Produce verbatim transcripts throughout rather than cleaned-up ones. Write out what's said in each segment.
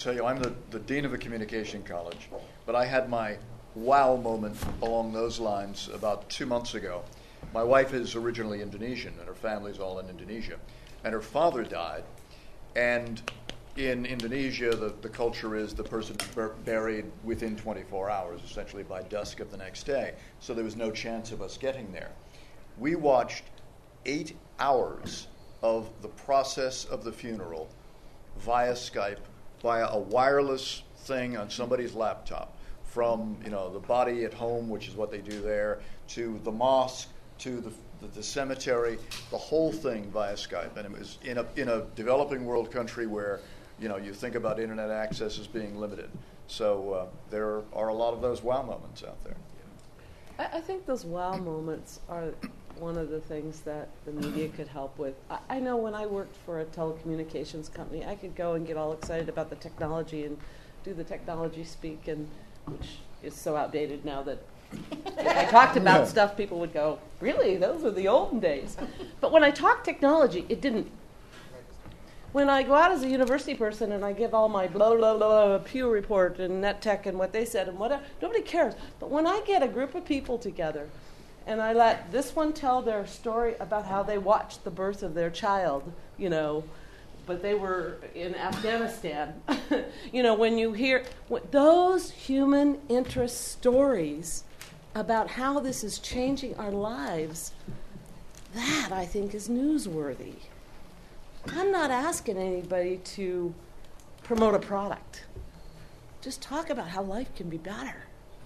tell you, I'm the, the dean of a communication college, but I had my wow moment along those lines about two months ago. My wife is originally Indonesian, and her family's all in Indonesia. And her father died, and in Indonesia, the, the culture is the person is bur- buried within twenty-four hours, essentially by dusk of the next day. So there was no chance of us getting there. We watched eight hours of the process of the funeral via Skype, via a wireless thing on somebody's laptop, from you know the body at home, which is what they do there, to the mosque, to the The, the cemetery, the whole thing via Skype, and it was in a in a developing world country where you know you think about internet access as being limited. So uh, there are a lot of those wow moments out there. I, I think those wow moments are one of the things that the media could help with. I, I know when I worked for a telecommunications company, I could go and get all excited about the technology and do the technology speak, and which is so outdated now that. If I talked about yeah. stuff, people would go, really? Those were the olden days. But when I talked technology, it didn't. When I go out as a university person and I give all my blah, blah, blah, Pew report and NetTech and what they said and whatever, nobody cares. But when I get a group of people together and I let this one tell their story about how they watched the birth of their child, you know, but they were in Afghanistan. You know, when you hear what, those human interest stories about how this is changing our lives, that, I think, is newsworthy. I'm not asking anybody to promote a product. Just talk about how life can be better.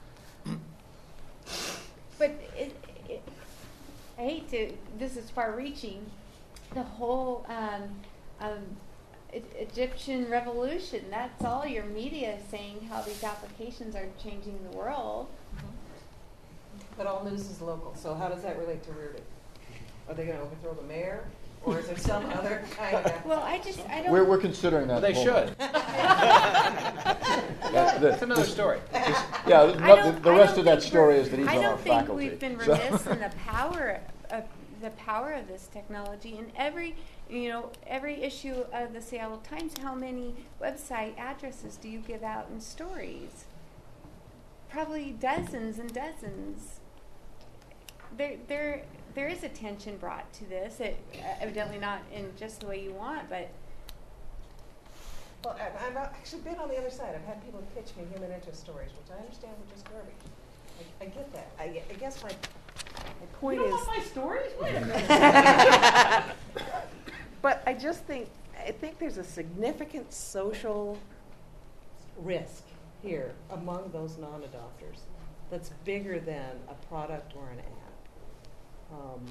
But it, it, I hate to, this is far-reaching, the whole um, um, e- Egyptian revolution, that's all your media is saying, how these applications are changing the world. But all news is local, so how does that relate to Reardon? Are they going to overthrow the mayor? Or is there some other kind of... Well, I just, I don't... We're, we're considering that. Well, they should. That's the, it's another story. This, yeah, the, the, the rest of that story is that he's I on our don't think faculty. we've been So. remiss in the power of the power of this technology. In every, you know, every issue of the Seattle Times, how many website addresses do you give out in stories? Probably dozens and dozens. There, there, there is attention brought to this. It, uh, evidently not in just the way you want, but. Well, I, I've actually been on the other side. I've had people pitch me human interest stories, which I understand were just garbage. I, I get that. I, I guess my, my point you don't is. want my stories? Wait a minute. But I just think I think there's a significant social risk here among those non-adopters that's bigger than a product or an app. Um,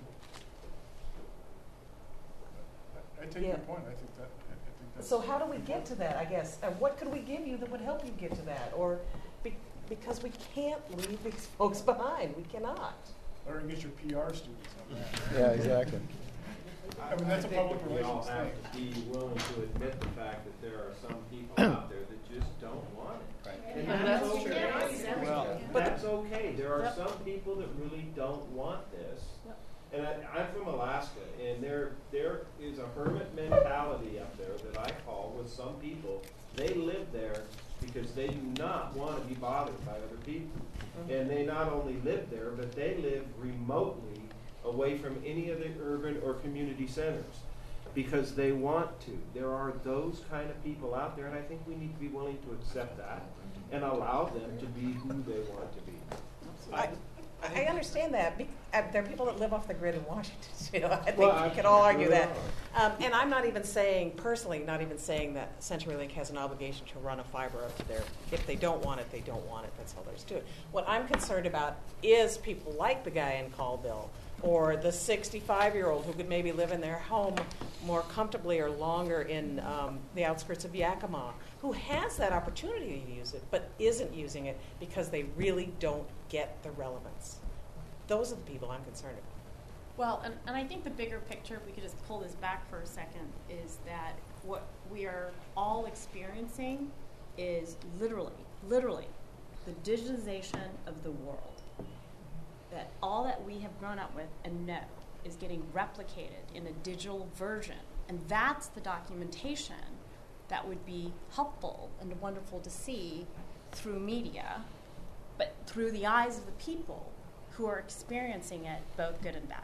I, I take yeah. your point. I think that. I think that's so how do we get to that, I guess? And what could we give you that would help you get to that? Or be, because we can't leave these folks behind. We cannot. Or get your P R students on that. Yeah, exactly. I mean, that's a public we all relations have thing. to be willing to admit the fact that there are some people out there that just don't want it. Right. And Yeah, that's, that's okay. true. Well, But that's okay. There are Yep. some people that really don't want this. Yep. And I, I'm from Alaska, and there there is a hermit mentality up there that I call with some people. They live there because they do not want to be bothered by other people. Mm-hmm. And they not only live there, but they live remotely away from any of the urban or community centers because they want to. There are those kind of people out there, and I think we need to be willing to accept that and allow them to be who they want to be. I, I understand that. Be, uh, there are people that live off the grid in Washington. You know, I think Well, we can all argue sure that. Um, and I'm not even saying, personally, not even saying that CenturyLink has an obligation to run a fiber up to their. If they don't want it, they don't want it. That's all there is to it. What I'm concerned about is people like the guy in Colville or the sixty-five-year-old who could maybe live in their home more comfortably or longer in um, the outskirts of Yakima, who has that opportunity to use it but isn't using it because they really don't get the relevance. Those are the people I'm concerned about. Well, and, and I think the bigger picture, if we could just pull this back for a second, is that what we are all experiencing is literally, literally the digitization of the world. That all that we have grown up with and know is getting replicated in a digital version. And that's the documentation that would be helpful and wonderful to see through media, but through the eyes of the people who are experiencing it, both good and bad.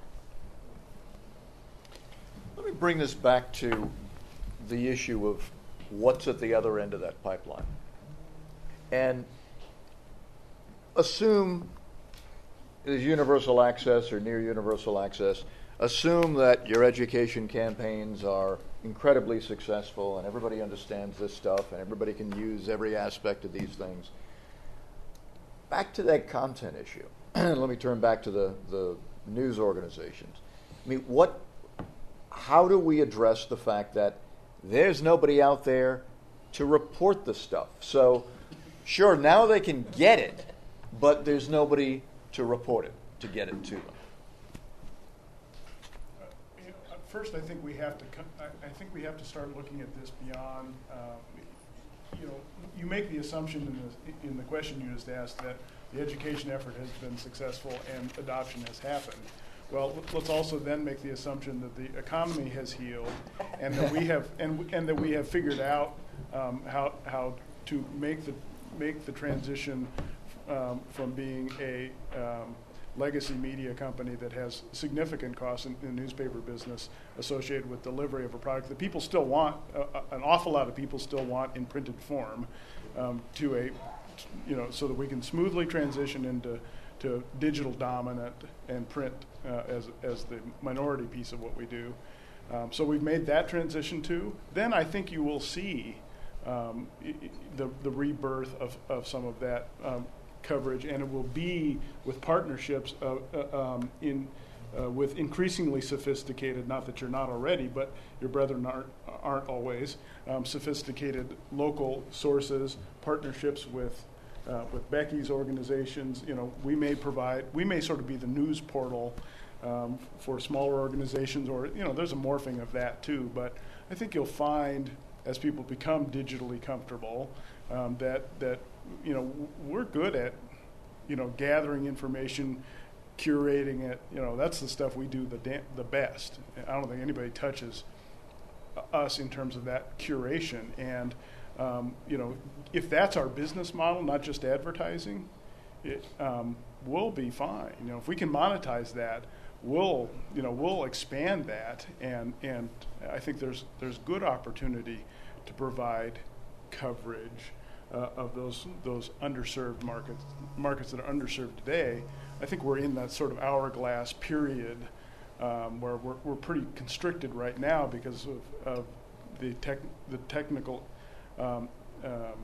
Let me bring this back to the issue of what's at the other end of that pipeline. And assume there's universal access or near universal access. Assume that your education campaigns are incredibly successful and everybody understands this stuff and everybody can use every aspect of these things. Back to that content issue. Let me turn back to the, the news organizations. I mean, what, how do we address the fact that there's nobody out there to report the stuff? So, sure, now they can get it, but there's nobody to report it, to get it to them. First, I think we have to. I think we have to start looking at this beyond. Uh, you know, you make the assumption in the in the question you just asked that the education effort has been successful and adoption has happened. Well, let's also then make the assumption that the economy has healed, and that we have and and that we have figured out um, how how to make the make the transition um, from being a um, legacy media company that has significant costs in, in the newspaper business associated with delivery of a product that people still want, uh, an awful lot of people still want in printed form, um, to a, you know, so that we can smoothly transition into to digital dominant and print uh, as as the minority piece of what we do. Um, so we've made that transition too. Then I think you will see um, I, I, the the rebirth of, of some of that um, coverage, and it will be with partnerships uh, uh, um, in uh, with increasingly sophisticated, not that you're not already, but your brethren aren't, aren't always, um, sophisticated local sources, partnerships with uh, with Becky's organizations. You know, we may provide, we may sort of be the news portal um, for smaller organizations, or, you know, there's a morphing of that too, but I think you'll find as people become digitally comfortable um, that, that you know, we're good at, you know, gathering information, curating it. You know, that's the stuff we do the da- the best. I don't think anybody touches us in terms of that curation. And, um, you know, if that's our business model, not just advertising, it, um, we'll be fine. You know, if we can monetize that, we'll, you know, we'll expand that. And, and I think there's there's good opportunity to provide coverage Uh, of those those underserved markets, markets that are underserved today. I think we're in that sort of hourglass period um, where we're we're pretty constricted right now because of, of the tech the technical um, um,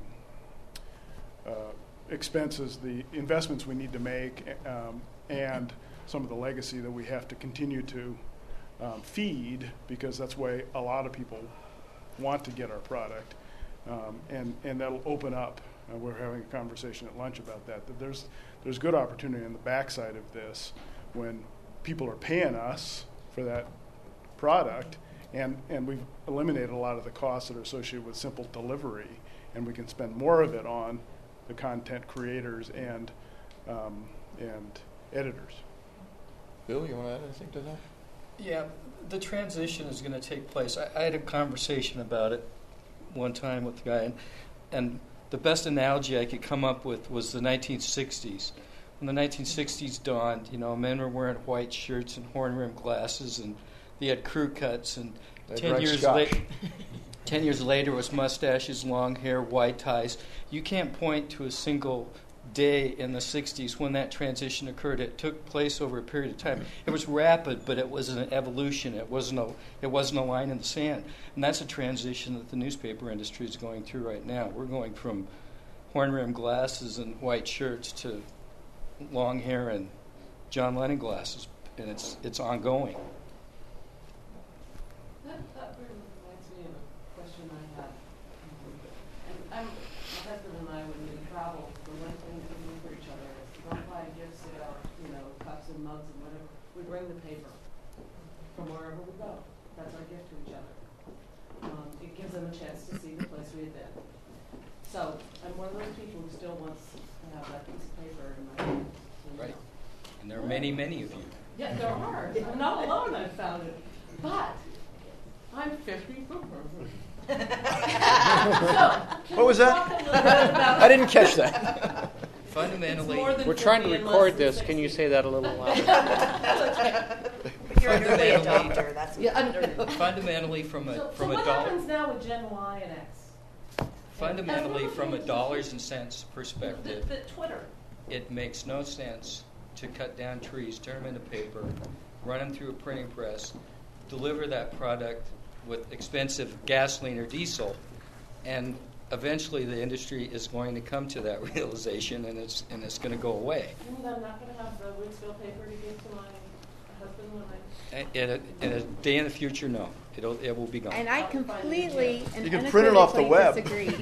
uh, expenses, the investments we need to make, um, and some of the legacy that we have to continue to um, feed, because that's why a lot of people want to get our product. Um, and, and that'll open up. Uh, we're having a conversation at lunch about that, that there's there's good opportunity on the backside of this when people are paying us for that product, and, and we've eliminated a lot of the costs that are associated with simple delivery, and we can spend more of it on the content creators and um, and editors. Bill, you want to add anything to that? Yeah, the transition is going to take place. I, I had a conversation about it one time with the guy, and, and the best analogy I could come up with was the nineteen sixties. When the nineteen sixties dawned, you know, men were wearing white shirts and horn-rimmed glasses, and they had crew cuts, and They ten drank years scotch. later, ten years later was mustaches, long hair, white ties. You can't point to a single day in the sixties when that transition occurred. It took place over a period of time. It was rapid, but it was an evolution. It wasn't a it wasn't a line in the sand. And that's a transition that the newspaper industry is going through right now. We're going from horn-rimmed glasses and white shirts to long hair and John Lennon glasses, and it's it's ongoing. That, that reminds me of a question I had. And I'm, my husband and I, when we travel, the one thing that we do for each other is we don't buy gifts at our, you know, cups and mugs and whatever. We bring the paper from wherever we go. That's our gift to each other. Um, it gives them a chance to see the place we've been. So I'm one of those people who still wants to have that piece of paper in my hand. You know. Right. And there are many, many of you. Yeah, there are. I'm not alone, I've found it. But I'm fifty-four. What was that? I didn't catch that. Fundamentally, We're trying to record this. Can you say that a little louder? But you're an early Fundamentally- adopter. That's Yeah, under, fundamentally, from a so, from so a what dollar, happens now with Gen Y and X? fundamentally from a dollars and cents The, perspective, the Twitter. it makes no sense to cut down trees, turn them into paper, run them through a printing press, deliver that product with expensive gasoline or diesel, and eventually the industry is going to come to that realization, and it's and it's going to go away. I mean, I'm not going to have the Winsfield paper to give to my husband when I. In a, in a day in the future, no, it'll it will be gone. And I completely and You can print it off the web. disagree.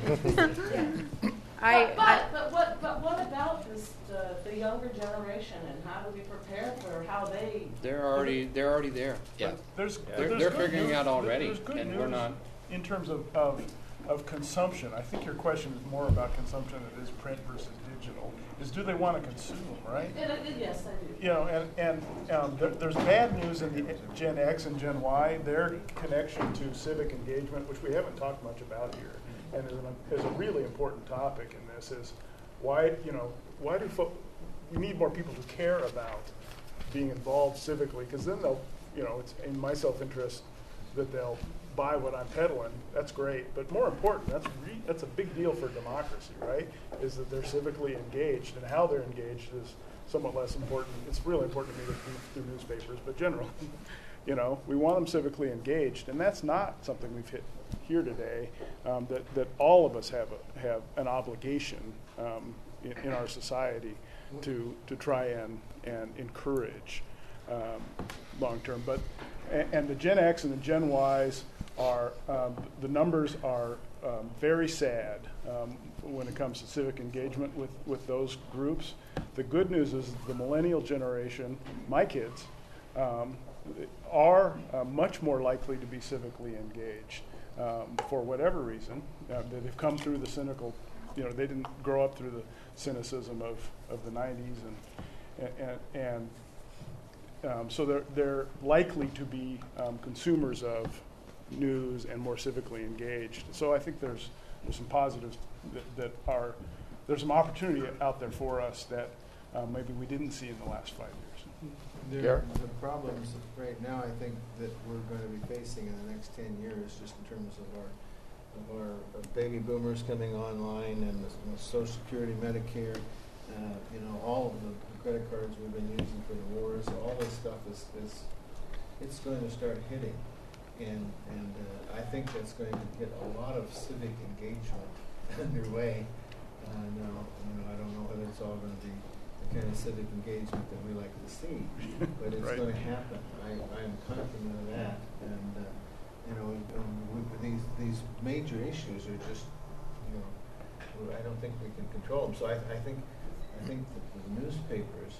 Yeah. I, but, I but, but what but what about this the, the younger generation, and how do we prepare for how they? They're already they're already there. Yeah. There's, They're- there's they're good figuring news- out already, there's good and we're news not. In terms of, of, of consumption, I think your question is more about consumption that is print versus digital. Is do they want to consume, right? And, and yes, I do. You know, and, and um, there, there's bad news in the Gen X and Gen Y. Their connection to civic engagement, which we haven't talked much about here, and is, an, is a really important topic in this, is why, you know, why do folk, we need more people who care about being involved civically, because then they'll, you know, it's in my self-interest that they'll buy what I'm peddling. That's great, but more important, that's re- that's a big deal for democracy, right? Is that they're civically engaged, and how they're engaged is somewhat less important. It's really important to me through newspapers, but generally, you know, we want them civically engaged, and that's not something we've hit here today. Um, that that all of us have a, have an obligation um, in, in our society to to try and and encourage um, long term. But and, and the Gen X and the Gen Ys are um, the numbers are um, very sad um, when it comes to civic engagement with, with those groups. The good news is the millennial generation, my kids, um, are uh, much more likely to be civically engaged um, for whatever reason. Uh, they've come through the cynical, you know, they didn't grow up through the cynicism of, of the nineties, and and, and um, so they're they're likely to be um, consumers of news and more civically engaged. So I think there's there's some positives that, that are there's some opportunity out there for us that uh, maybe we didn't see in the last five years. Yeah. There, the problems right now, I think, that we're going to be facing in the next ten years, just in terms of our of our of baby boomers coming online and the, the Social Security, Medicare, uh, you know, all of the, the credit cards we've been using for the wars, all this stuff is, is it's going to start hitting, and and uh, I think that's going to get a lot of civic engagement underway. Uh, now, you know, I don't know whether it's all going to be the kind of civic engagement that we like to see, but it's Right. going to happen. I, I'm confident of that, and uh, you know, um, we, these these major issues are just, you know, I don't think we can control them. So I, I think I think that the newspapers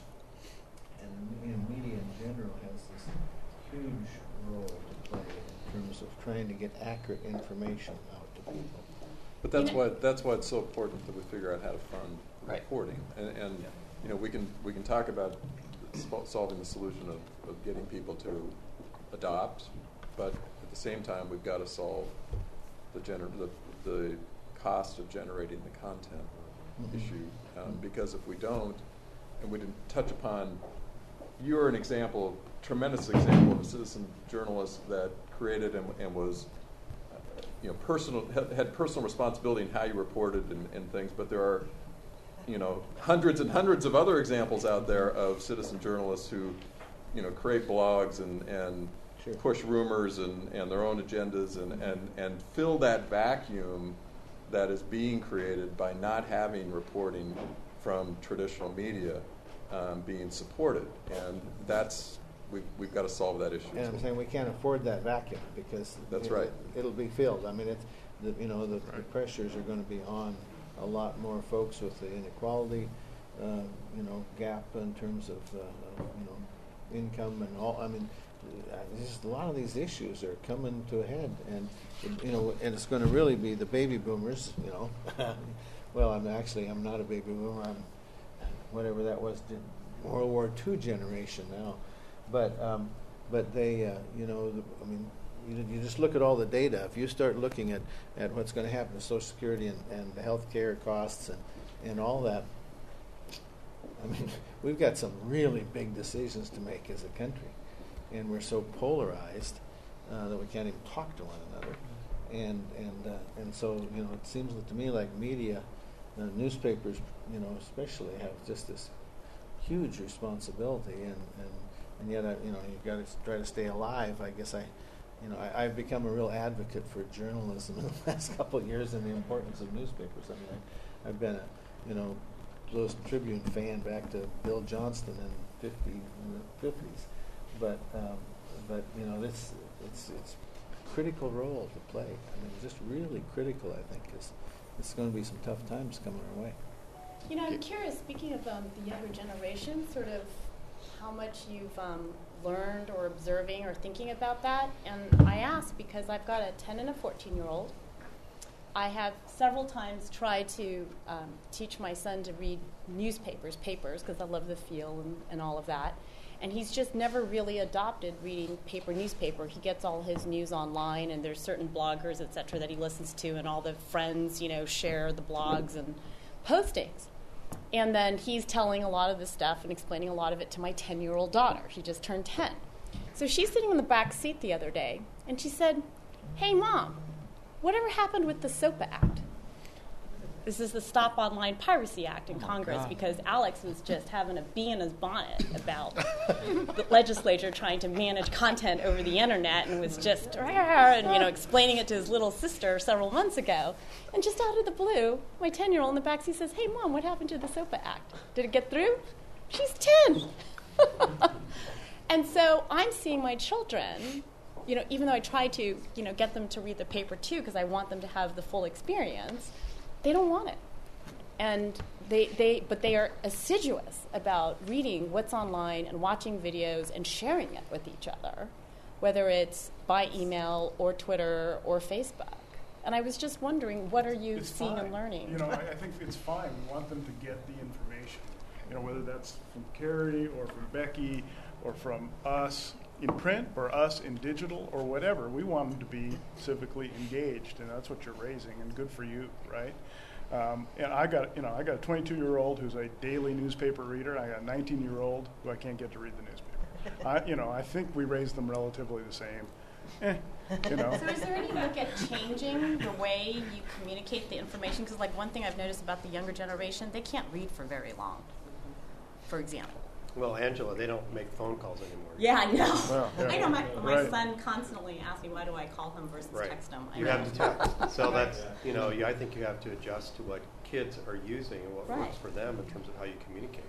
and you know, media in general has this huge role to play in terms of trying to get accurate information out to people. But that's why that's why it's so important that we figure out how to fund Right. reporting, and, and Yeah. you know we can we can talk about sol- solving the solution of, of getting people to adopt, but at the same time we've got to solve the gener- the, the cost of generating the content Mhm. issue, um, because if we don't, and we didn't touch upon, you're an example, tremendous example of a citizen journalist that created and, and was you know, personal had, had personal responsibility in how you reported and, and things, but there are, you know, hundreds and hundreds of other examples out there of citizen journalists who, you know, create blogs and, and Sure. push rumors and, and their own agendas and, and, and fill that vacuum that is being created by not having reporting from traditional media um, being supported. And that's, we've, we've got to solve that issue. And I'm saying we can't afford that vacuum because That's it, right. It'll be filled. I mean, it's the, you know the, the Right. pressures are going to be on a lot more folks with the inequality, uh, you know, gap in terms of uh, uh, you know income and all. I mean, uh, just a lot of these issues are coming to a head, and you know, and it's going to really be the baby boomers. You know, well, I'm actually I'm not a baby boomer. I'm whatever that was, World War Two generation now. But um, but they, uh, you know, the, I mean, you, you just look at all the data. If you start looking at, at what's going to happen to Social Security and, and the health care costs and, and all that, I mean, we've got some really big decisions to make as a country. And we're so polarized uh, that we can't even talk to one another. And and uh, and so, you know, it seems to me like media, uh, newspapers, you know, especially have just this huge responsibility. And, and, and yet, I, you know, you've got to try to stay alive. I guess I, you know, I, I've become a real advocate for journalism in the last couple of years and the importance of newspapers. I mean, I, I've been a, you know, Louis Tribune fan back to Bill Johnston in fifty, in the fifties. But um, but you know, this it's it's a critical role to play. I mean, just really critical. I think is it's going to be some tough times coming our way. You know, I'm curious. Speaking of um, the younger generation, sort of how much you've um, learned or observing or thinking about that. And I ask because I've got a ten and a fourteen year old. I have several times tried to um, teach my son to read newspapers, papers, because I love the feel and, and all of that. And he's just never really adopted reading paper newspaper. He gets all his news online, and there's certain bloggers, et cetera, that he listens to, and all the friends, you know, share the blogs and postings. And then he's telling a lot of this stuff and explaining a lot of it to my ten-year-old daughter. She just turned ten. So she's sitting in the back seat the other day, and she said, "Hey, Mom, whatever happened with the SOPA Act?" This is the Stop Online Piracy Act in oh Congress God. Because Alex was just having a bee in his bonnet about the legislature trying to manage content over the internet and was just and, you know, explaining it to his little sister several months ago. And just out of the blue, my ten-year-old in the backseat says, "Hey, Mom, what happened to the SOPA Act? Did it get through?" She's ten. And so I'm seeing my children, you know, even though I try to, you know, get them to read the paper too because I want them to have the full experience, they don't want it. And they, they, but they are assiduous about reading what's online and watching videos and sharing it with each other, whether it's by email or Twitter or Facebook. And I was just wondering, what are you it's seeing fine. and learning? You know, I, I think it's fine. We want them to get the information. You know, whether that's from Carrie or from Becky or from us in print or us in digital or whatever. We want them to be civically engaged, and that's what you're raising, and good for you, right? Um, and I got, you know, I got a twenty-two-year-old who's a daily newspaper reader. I got a nineteen-year-old who I can't get to read the newspaper. I, you know, I think we raised them relatively the same. Eh, you know. So is there any look at changing the way you communicate the information? Because, like, one thing I've noticed about the younger generation, they can't read for very long, for example. Well, Angela, they don't make phone calls anymore. Yeah, I know. Well, yeah. I know. My, my Right. son constantly asks me, why do I call him versus Right. text him? I You know. have to text. So that's, you know, you, I think you have to adjust to what kids are using and what Right. works for them in terms of how you communicate.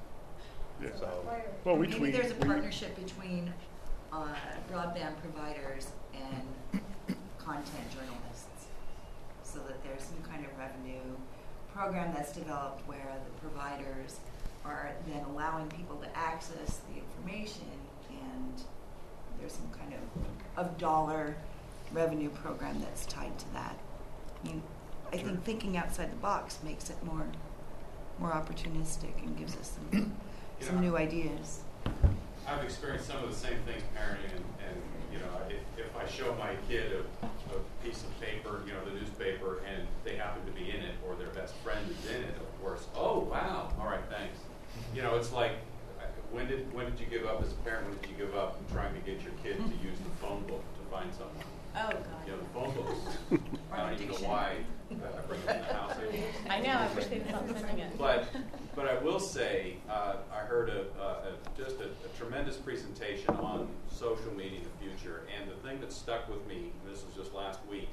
Yeah. So, Well, we Maybe tweet. there's a we- partnership between uh, broadband providers and content journalists, so that there's some kind of revenue program that's developed where the providers are then allowing people to access the information, and there's some kind of, of dollar revenue program that's tied to that. You, I Sure. think thinking outside the box makes it more more opportunistic and gives us some You some know, new ideas. I've experienced some of the same things parenting, and, and you know, if, if I show my kid a, a piece of paper, you know, the newspaper, and they happen to be in it, or their best friend is in it, of course, oh, wow, all right, thanks. You know, it's like, when did when did you give up as a parent? When did you give up in trying to get your kid to use the phone book to find someone? Oh, God. You know, the phone books. I don't even know why I bring them in the house anymore. I know. I wish they'd stop sending it. But, but I will say, uh, I heard a, a, a just a, a tremendous presentation on social media in the future, and the thing that stuck with me, and this was just last week,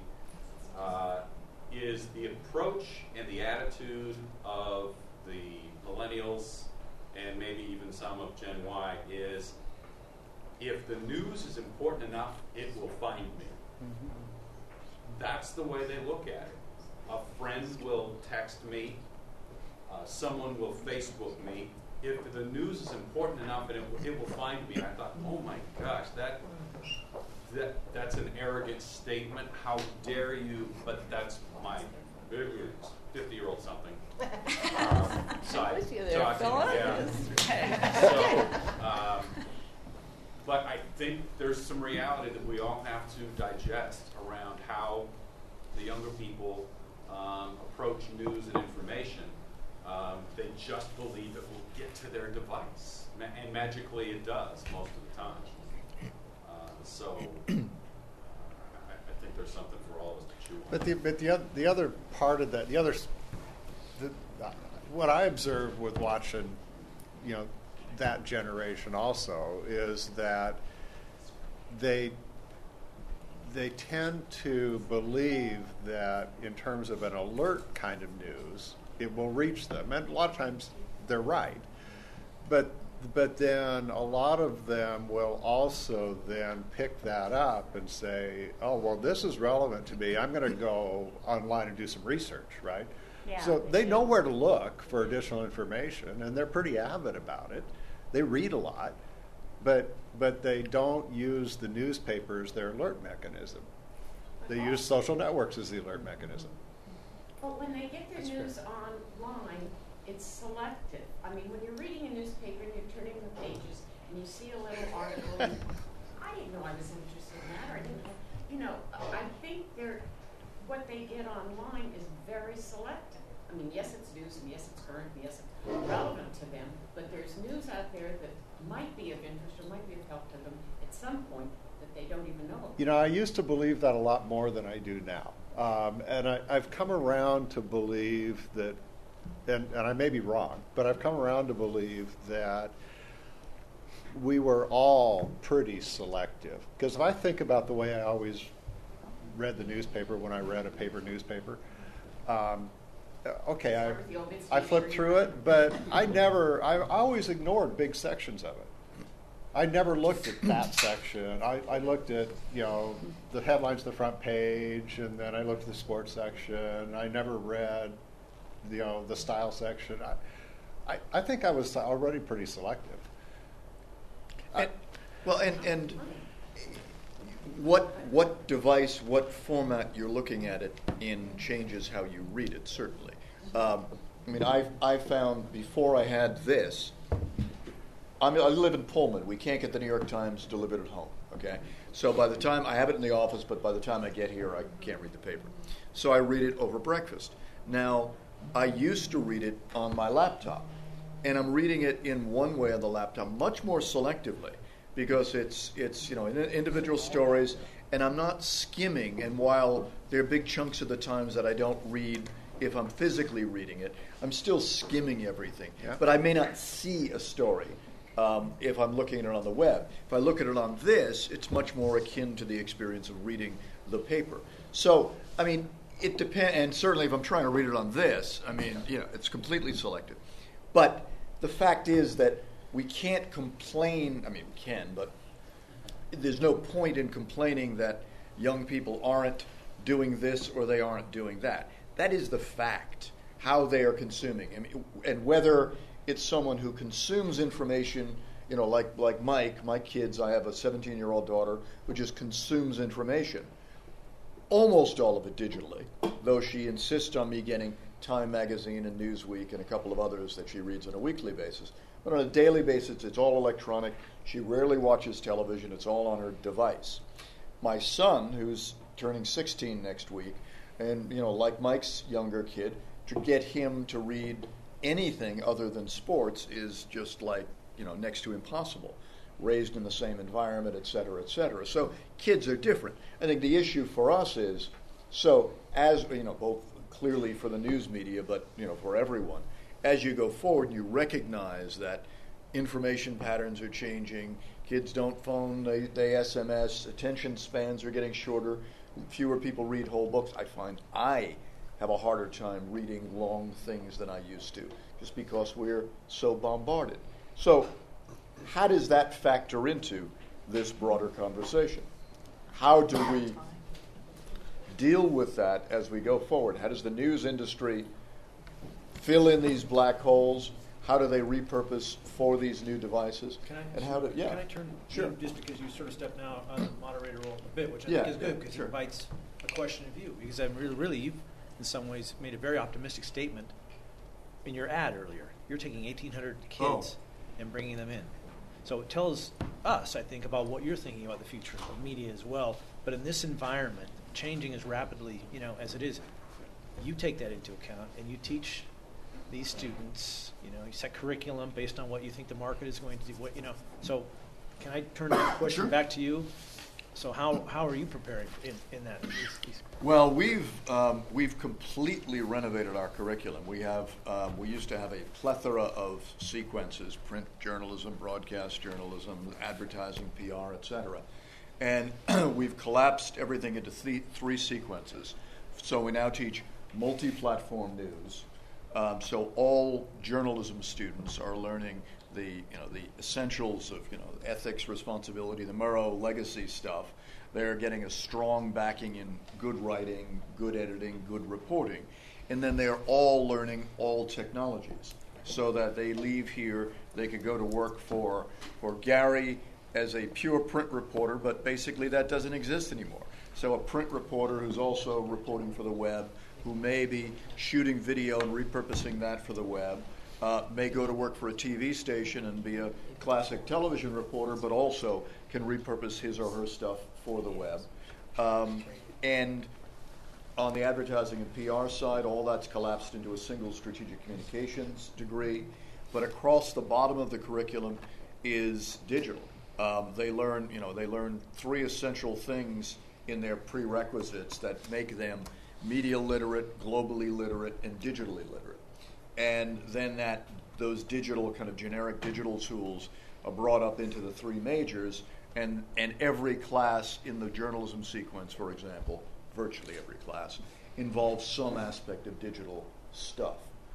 uh, is the approach and the attitude of the millennials, and maybe even some of Gen Y, is if the news is important enough, it will find me. Mm-hmm. That's the way they look at it. A friend will text me. Uh, someone will Facebook me. If the news is important enough, and it, it will find me. I thought, oh my gosh, that that that's an arrogant statement. How dare you? But that's my fifty-year-old something. Um, side talking, yeah. So, um, but I think there's some reality that we all have to digest around how the younger people um, approach news and information. Um, they just believe it will get to their device, Ma- and magically it does most of the time. Uh, so uh, I, I think there's something for all of us to chew on. But the but the other, the other part of that, the other, the, uh, what I observe with watching, you know, that generation also is that they they tend to believe that in terms of an alert kind of news, it will reach them, and a lot of times they're right. But but then a lot of them will also then pick that up and say, oh, well, this is relevant to me. I'm going to go online and do some research, right? Yeah, so they they know where to look for additional information, and they're pretty avid about it. They read a lot, but but they don't use the newspaper as their alert mechanism. They use social networks as the alert mechanism. But when they get their That's news fair. online, it's selective. I mean, when you're reading a newspaper and you're turning the pages and you see a little article, and I didn't know I was interested in that, or I didn't know, you know, I think they're, what they get online is very selective. I mean, yes, it's news, and yes, it's current, and yes, it's relevant to them, but there's news out there that might be of interest or might be of help to them at some point that they don't even know about. You know, I used to believe that a lot more than I do now. Um, and I, I've come around to believe that, and, and I may be wrong, but I've come around to believe that we were all pretty selective. Because if I think about the way I always read the newspaper when I read a paper newspaper, um, okay, I, I flipped through it, but I never, I always ignored big sections of it. I never looked at that section. I, I looked at, you know, the headlines, the front page, and then I looked at the sports section. I never read, you know, the style section. I, I, I think I was already pretty selective. And, well, and and what what device, what format you're looking at it in changes how you read it. Certainly, um, I mean, I I found before I had this. I mean, I live in Pullman. We can't get the New York Times delivered at home. Okay, so by the time I have it in the office, but by the time I get here, I can't read the paper. So I read it over breakfast. Now, I used to read it on my laptop, and I'm reading it in one way on the laptop, much more selectively, because it's it's you know individual stories, and I'm not skimming. And while there are big chunks of the Times that I don't read if I'm physically reading it, I'm still skimming everything. Yeah. But I may not see a story. Um, if I'm looking at it on the web. If I look at it on this, it's much more akin to the experience of reading the paper. So, I mean, it depends, and certainly if I'm trying to read it on this, I mean, you know, it's completely selective. But the fact is that we can't complain, I mean, we can, but there's no point in complaining that young people aren't doing this or they aren't doing that. That is the fact, how they are consuming. I mean, and whether it's someone who consumes information, you know, like like Mike, my kids, I have a seventeen-year-old daughter who just consumes information, almost all of it digitally, though she insists on me getting Time Magazine and Newsweek and a couple of others that she reads on a weekly basis. But on a daily basis, it's all electronic. She rarely watches television. It's all on her device. My son, who's turning sixteen next week, and, you know, like Mike's younger kid, to get him to read anything other than sports is just like, you know, next to impossible. Raised in the same environment, et cetera, et cetera. So kids are different. I think the issue for us is, so as, you know, both clearly for the news media, but, you know, for everyone, as you go forward, you recognize that information patterns are changing. Kids don't phone, they, they S M S, attention spans are getting shorter, fewer people read whole books. I find I have a harder time reading long things than I used to, just because we're so bombarded. So how does that factor into this broader conversation? How do we deal with that as we go forward? How does the news industry fill in these black holes? How do they repurpose for these new devices? Can I, and how do, yeah. Can I turn, sure. you know, just because you sort of stepped now on the moderator role a bit, which I yeah, think is yeah, good, because sure. it invites a question of you, because I'm really, really, you've in some ways made a very optimistic statement in your ad earlier. You're taking eighteen hundred kids oh. and bringing them in. So it tells us, I think, about what you're thinking about the future of media as well. But in this environment, changing as rapidly, you know, as it is, you take that into account and you teach these students, you know, you set curriculum based on what you think the market is going to do. What you know. So, can I turn that question Sure. back to you? So how how are you preparing in, in that? Well, we've um, we've completely renovated our curriculum. We have um, we used to have a plethora of sequences: print journalism, broadcast journalism, advertising, P R, et cetera. And we've collapsed everything into th- three sequences. So we now teach multi-platform news. Um, so all journalism students are learning the you know the essentials of you know ethics, responsibility, the Murrow legacy stuff. They're getting a strong backing in good writing, good editing, good reporting, and then they're all learning all technologies, so that they leave here, they could go to work for for Gary as a pure print reporter, but basically that doesn't exist anymore. So a print reporter who's also reporting for the web, who may be shooting video and repurposing that for the web, uh, may go to work for a T V station and be a classic television reporter, but also can repurpose his or her stuff for the web. Um, and on the advertising and P R side, all that's collapsed into a single strategic communications degree. But across the bottom of the curriculum is digital. Um, they learn, you know, they learn three essential things in their prerequisites that make them media literate, globally literate, and digitally literate. And then that those digital kind of generic digital tools are brought up into the three majors, and, and every class in the journalism sequence, for example, virtually every class, involves some aspect of digital stuff.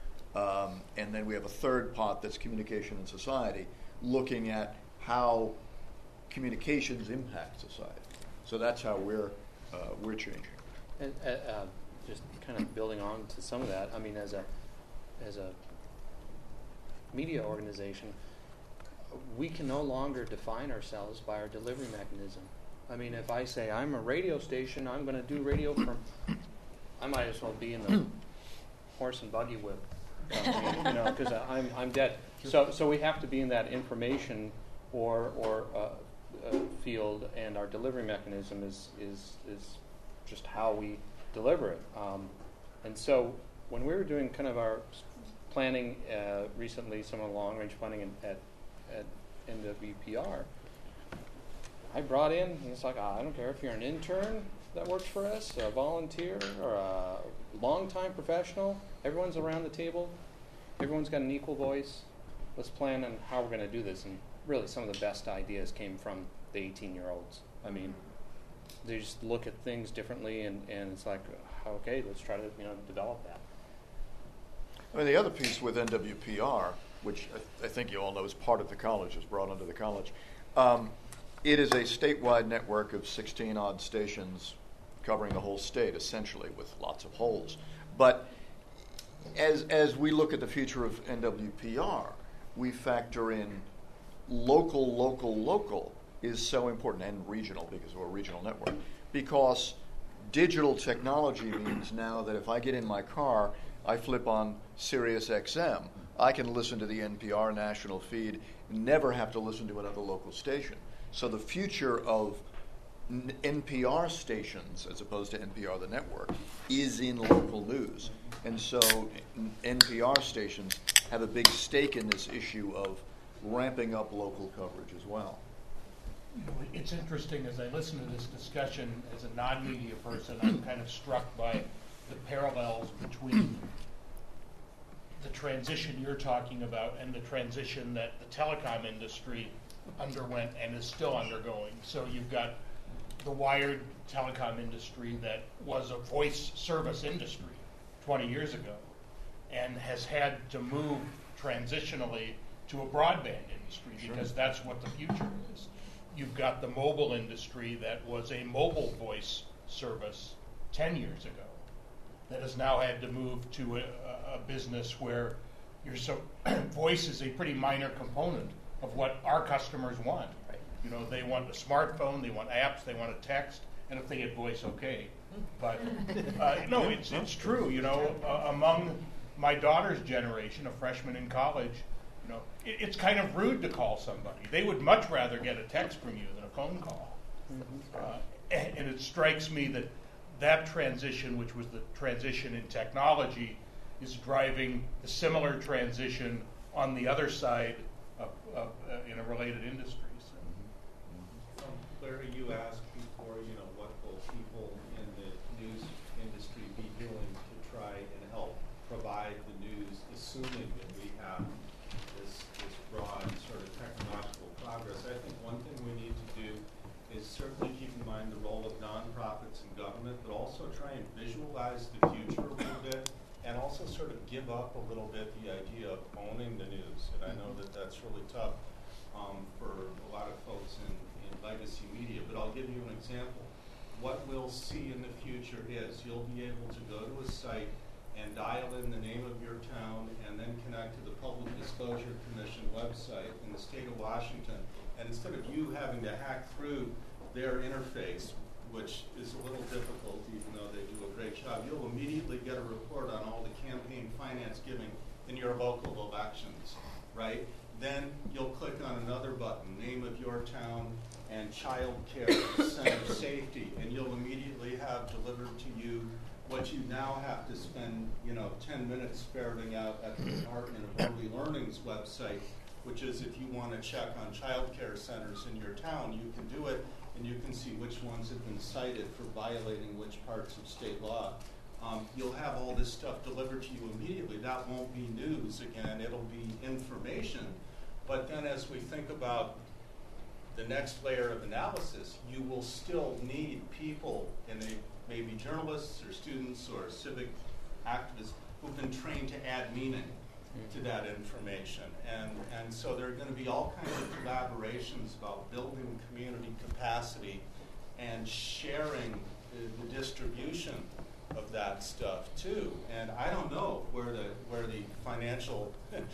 Um, and then we have a third pot that's communication and society, looking at how communications impact society. So that's how we're uh, we're changing. And uh, uh, just kind of building on to some of that, I mean, as a as a media organization, we can no longer define ourselves by our delivery mechanism. I mean, if I say I'm a radio station, I'm going to do radio from, I might as well be in the horse and buggy whip, company, you know, because I'm I'm dead. So so we have to be in that information or or uh, uh, field, and our delivery mechanism is is is just how we deliver it. Um, and so when we were doing kind of our planning uh, recently, some of the long-range planning in, at at N W P R, I brought in, and it's like, oh, I don't care if you're an intern that works for us, a volunteer, or a long-time professional. Everyone's around the table. Everyone's got an equal voice. Let's plan on how we're going to do this. And really, some of the best ideas came from the eighteen-year-olds. I mean, they just look at things differently, and, and it's like, okay, let's try to you know develop that. I mean, the other piece with N W P R, which I, th- I think you all know is part of the college, is brought into the college, um, it is a statewide network of sixteen-odd stations covering the whole state, essentially, with lots of holes. But as as we look at the future of N W P R, we factor in local, local, local is so important, and regional, because we're a regional network, because digital technology means now that if I get in my car, I flip on Sirius X M, I can listen to the N P R national feed, never have to listen to another local station. So the future of n- N P R stations, as opposed to N P R the network, is in local news. And so n- N P R stations have a big stake in this issue of ramping up local coverage as well. You know, it's interesting as I listen to this discussion as a non-media person, I'm kind of struck by the parallels between the transition you're talking about and the transition that the telecom industry underwent and is still undergoing. So you've got the wired telecom industry that was a voice service industry twenty years ago and has had to move transitionally to a broadband industry because Sure. that's what the future is. You've got the mobile industry that was a mobile voice service ten years ago that has now had to move to a, a business where you're so voice is a pretty minor component of what our customers want. Right. You know, they want a smartphone, they want apps, they want a text, and if they get voice, okay. But uh, no, it's it's true. You know, uh, among my daughter's generation, a freshman in college, You know, it, it's kind of rude to call somebody. They would much rather get a text from you than a phone call. Mm-hmm. Uh, and, and it strikes me that that transition, which was the transition in technology, is driving a similar transition on the other side of, of, uh, in a related industries. Um, Larry, you asked before, you know, what will people in the news industry be doing to try and help provide the news, assuming that we have this, this broad sort of technological progress. I think one thing we need to do is certainly keep in mind the role of nonprofits and government, but also try and visualize the future a little bit, and also sort of give up a little bit the idea of owning the news. And I know that that's really tough um, for a lot of folks in, in legacy media, but I'll give you an example. What we'll see in the future is you'll be able to go to a site and dial in the name of your town and then connect to the Public Disclosure Commission website in the state of Washington. And instead of you having to hack through their interface, which is a little difficult even though they do a great job, you'll immediately get a report on all the campaign finance giving in your local elections, right? Then you'll click on another button, name of your town and child care, center safety, and you'll immediately have delivered to you what you now have to spend, you know, ten minutes ferreting out at the Department of Early Learning's website, which is if you want to check on child care centers in your town, you can do it, and you can see which ones have been cited for violating which parts of state law. Um, you'll have all this stuff delivered to you immediately. That won't be news again, it'll be information. But then as we think about the next layer of analysis, you will still need people, and they may be journalists or students or civic activists who've been trained to add meaning to that information. And, and so there are going to be all kinds of collaborations about building community capacity and sharing the, the distribution of that stuff too. And I don't know where the where the financial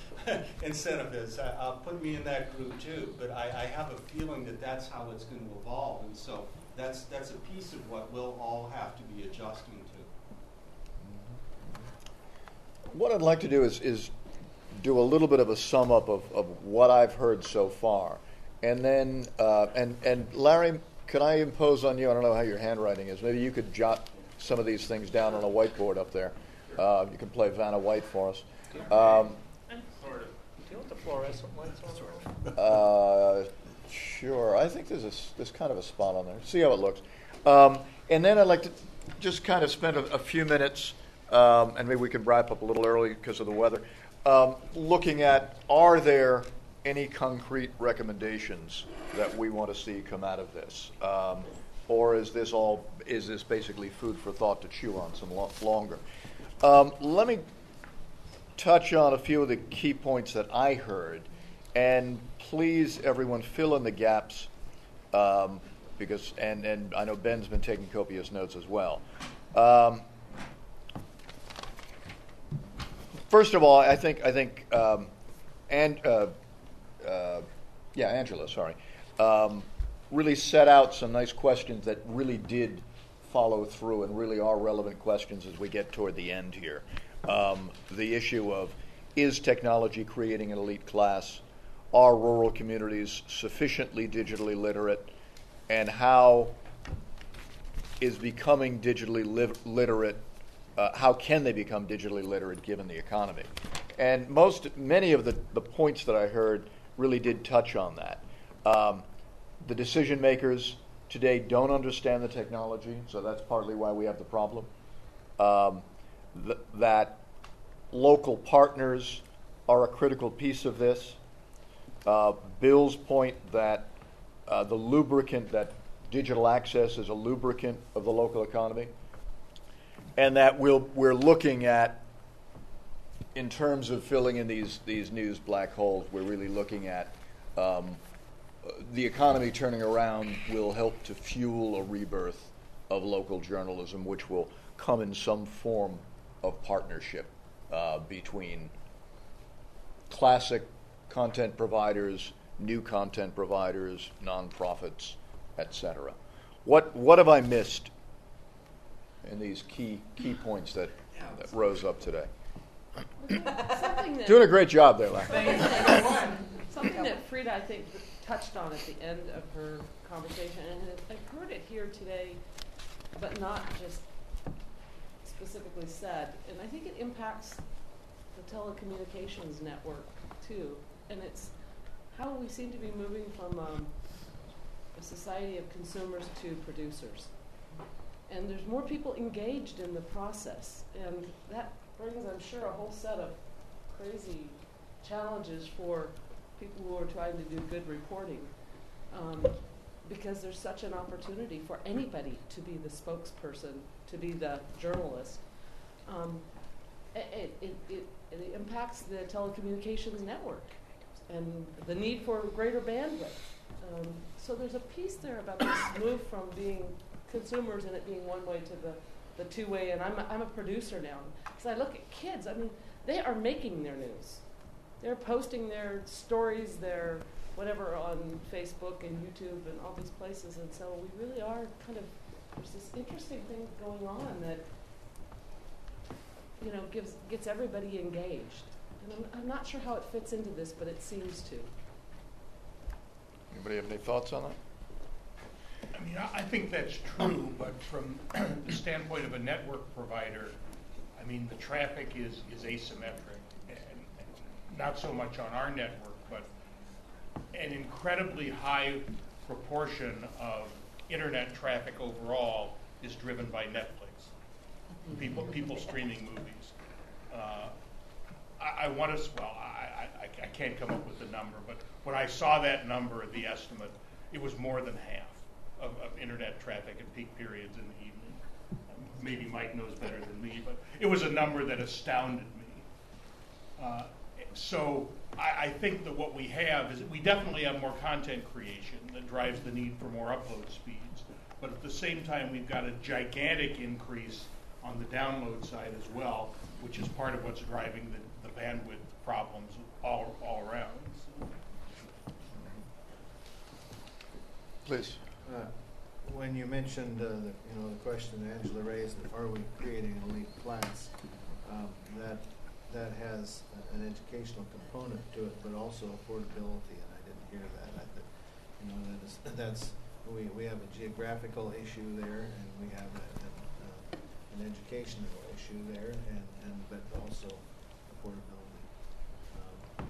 incentive is. I, I'll put me in that group too. But I, I have a feeling that that's how it's going to evolve. And so that's that's a piece of what we'll all have to be adjusting to. What I'd like to do is is do a little bit of a sum up of, of what I've heard so far, and then uh, and and Larry, could I impose on you? I don't know how your handwriting is. Maybe you could jot some of these things down on a whiteboard up there. Uh, you can play Vanna White for us. Um, Sort of. Do you want the fluorescent lights on? uh, sure. I think there's a, there's kind of a spot on there. See how it looks. Um, and then I'd like to just kind of spend a, a few minutes, um, and maybe we can wrap up a little early because of the weather, um, looking at, are there any concrete recommendations that we want to see come out of this? Um, or is this all, is this basically food for thought to chew on some lo- longer? Um, let me touch on a few of the key points that I heard, and please, everyone, fill in the gaps, um, because, and, and I know Ben's been taking copious notes as well. Um, first of all, I think, I think, um, and, uh, uh, yeah, Angela, sorry, um, really set out some nice questions that really did follow through and really are relevant questions as we get toward the end here. Um, the issue of, is technology creating an elite class? Are rural communities sufficiently digitally literate? And how is becoming digitally li- literate, uh, how can they become digitally literate given the economy? And most, many of the, the points that I heard really did touch on that. Um, the decision makers today don't understand the technology, so that's partly why we have the problem. Um, th- that local partners are a critical piece of this. Uh, Bill's point that uh, the lubricant, that digital access is a lubricant of the local economy, and that we'll, we're looking at, in terms of filling in these, these news black holes, we're really looking at um, the economy turning around will help to fuel a rebirth of local journalism, which will come in some form of partnership uh, between classic content providers, new content providers, nonprofits, et cetera. What what have I missed in these key key points that, that rose up today? Something something that, Doing a great job there, Larry. something that Frida, I think, touched on at the end of her conversation, and I've heard it here today, but not just specifically said, and I think it impacts the telecommunications network too, and it's how we seem to be moving from um, a society of consumers to producers. And there's more people engaged in the process, and that brings, I'm sure, a whole set of crazy challenges for people who are trying to do good reporting, um, because there's such an opportunity for anybody to be the spokesperson, to be the journalist. Um, it, it, it, it impacts the telecommunications network and the need for greater bandwidth. Um, so there's a piece there about this move from being consumers and it being one way to the, the two-way, and I'm a, I'm a producer now. Because I look at kids, I mean, they are making their news. They're posting their stories, their whatever on Facebook and YouTube and all these places, and so we really are kind of, there's this interesting thing going on that, you know, gives gets everybody engaged. And I'm, I'm not sure how it fits into this, but it seems to. Anybody have any thoughts on that? I mean, I I think that's true, but from the standpoint of a network provider, I mean, the traffic is, is asymmetric, and, and not so much on our network, but an incredibly high proportion of internet traffic overall is driven by Netflix. People, people streaming movies. Uh, I, I want to, well, I, I, I can't come up with the number, but when I saw that number, the estimate, it was more than half of, of internet traffic at peak periods in the evening. Um, maybe Mike knows better than me, but it was a number that astounded me. Uh, so I, I think that what we have is that we definitely have more content creation that drives the need for more upload speeds, but at the same time we've got a gigantic increase on the download side as well, which is part of what's driving the, the bandwidth problems all, all around. So. Please. Uh, when you mentioned uh, the, you know, the question that Angela raised, are we creating an elite class? Um, that that has an educational component to it, but also affordability. And I didn't hear that. I th- you know, that is, that's we we have a geographical issue there, and we have a, a, uh, an educational issue there, and, and but also affordability. Um,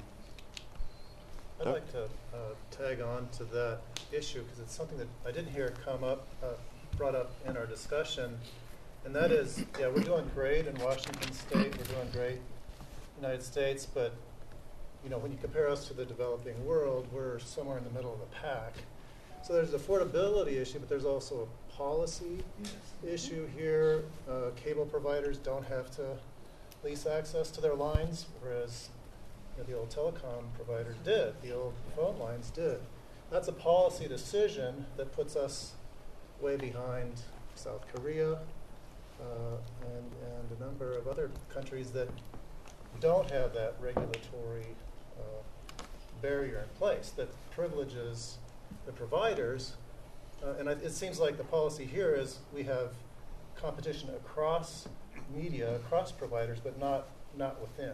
I'd like to uh, tag on to that issue because it's something that I didn't hear come up, uh, brought up in our discussion, and that is, yeah, we're doing great in Washington State, we're doing great in the United States, but you know, when you compare us to the developing world, we're somewhere in the middle of the pack. So there's an affordability issue, but there's also a policy yes. issue here. Uh, cable providers don't have to lease access to their lines, whereas you know, the old telecom providers did, the old phone lines did. That's a policy decision that puts us way behind South Korea uh, and, and a number of other countries that don't have that regulatory uh, barrier in place that privileges the providers. Uh, and I, it seems like the policy here is we have competition across media, across providers, but not, not within.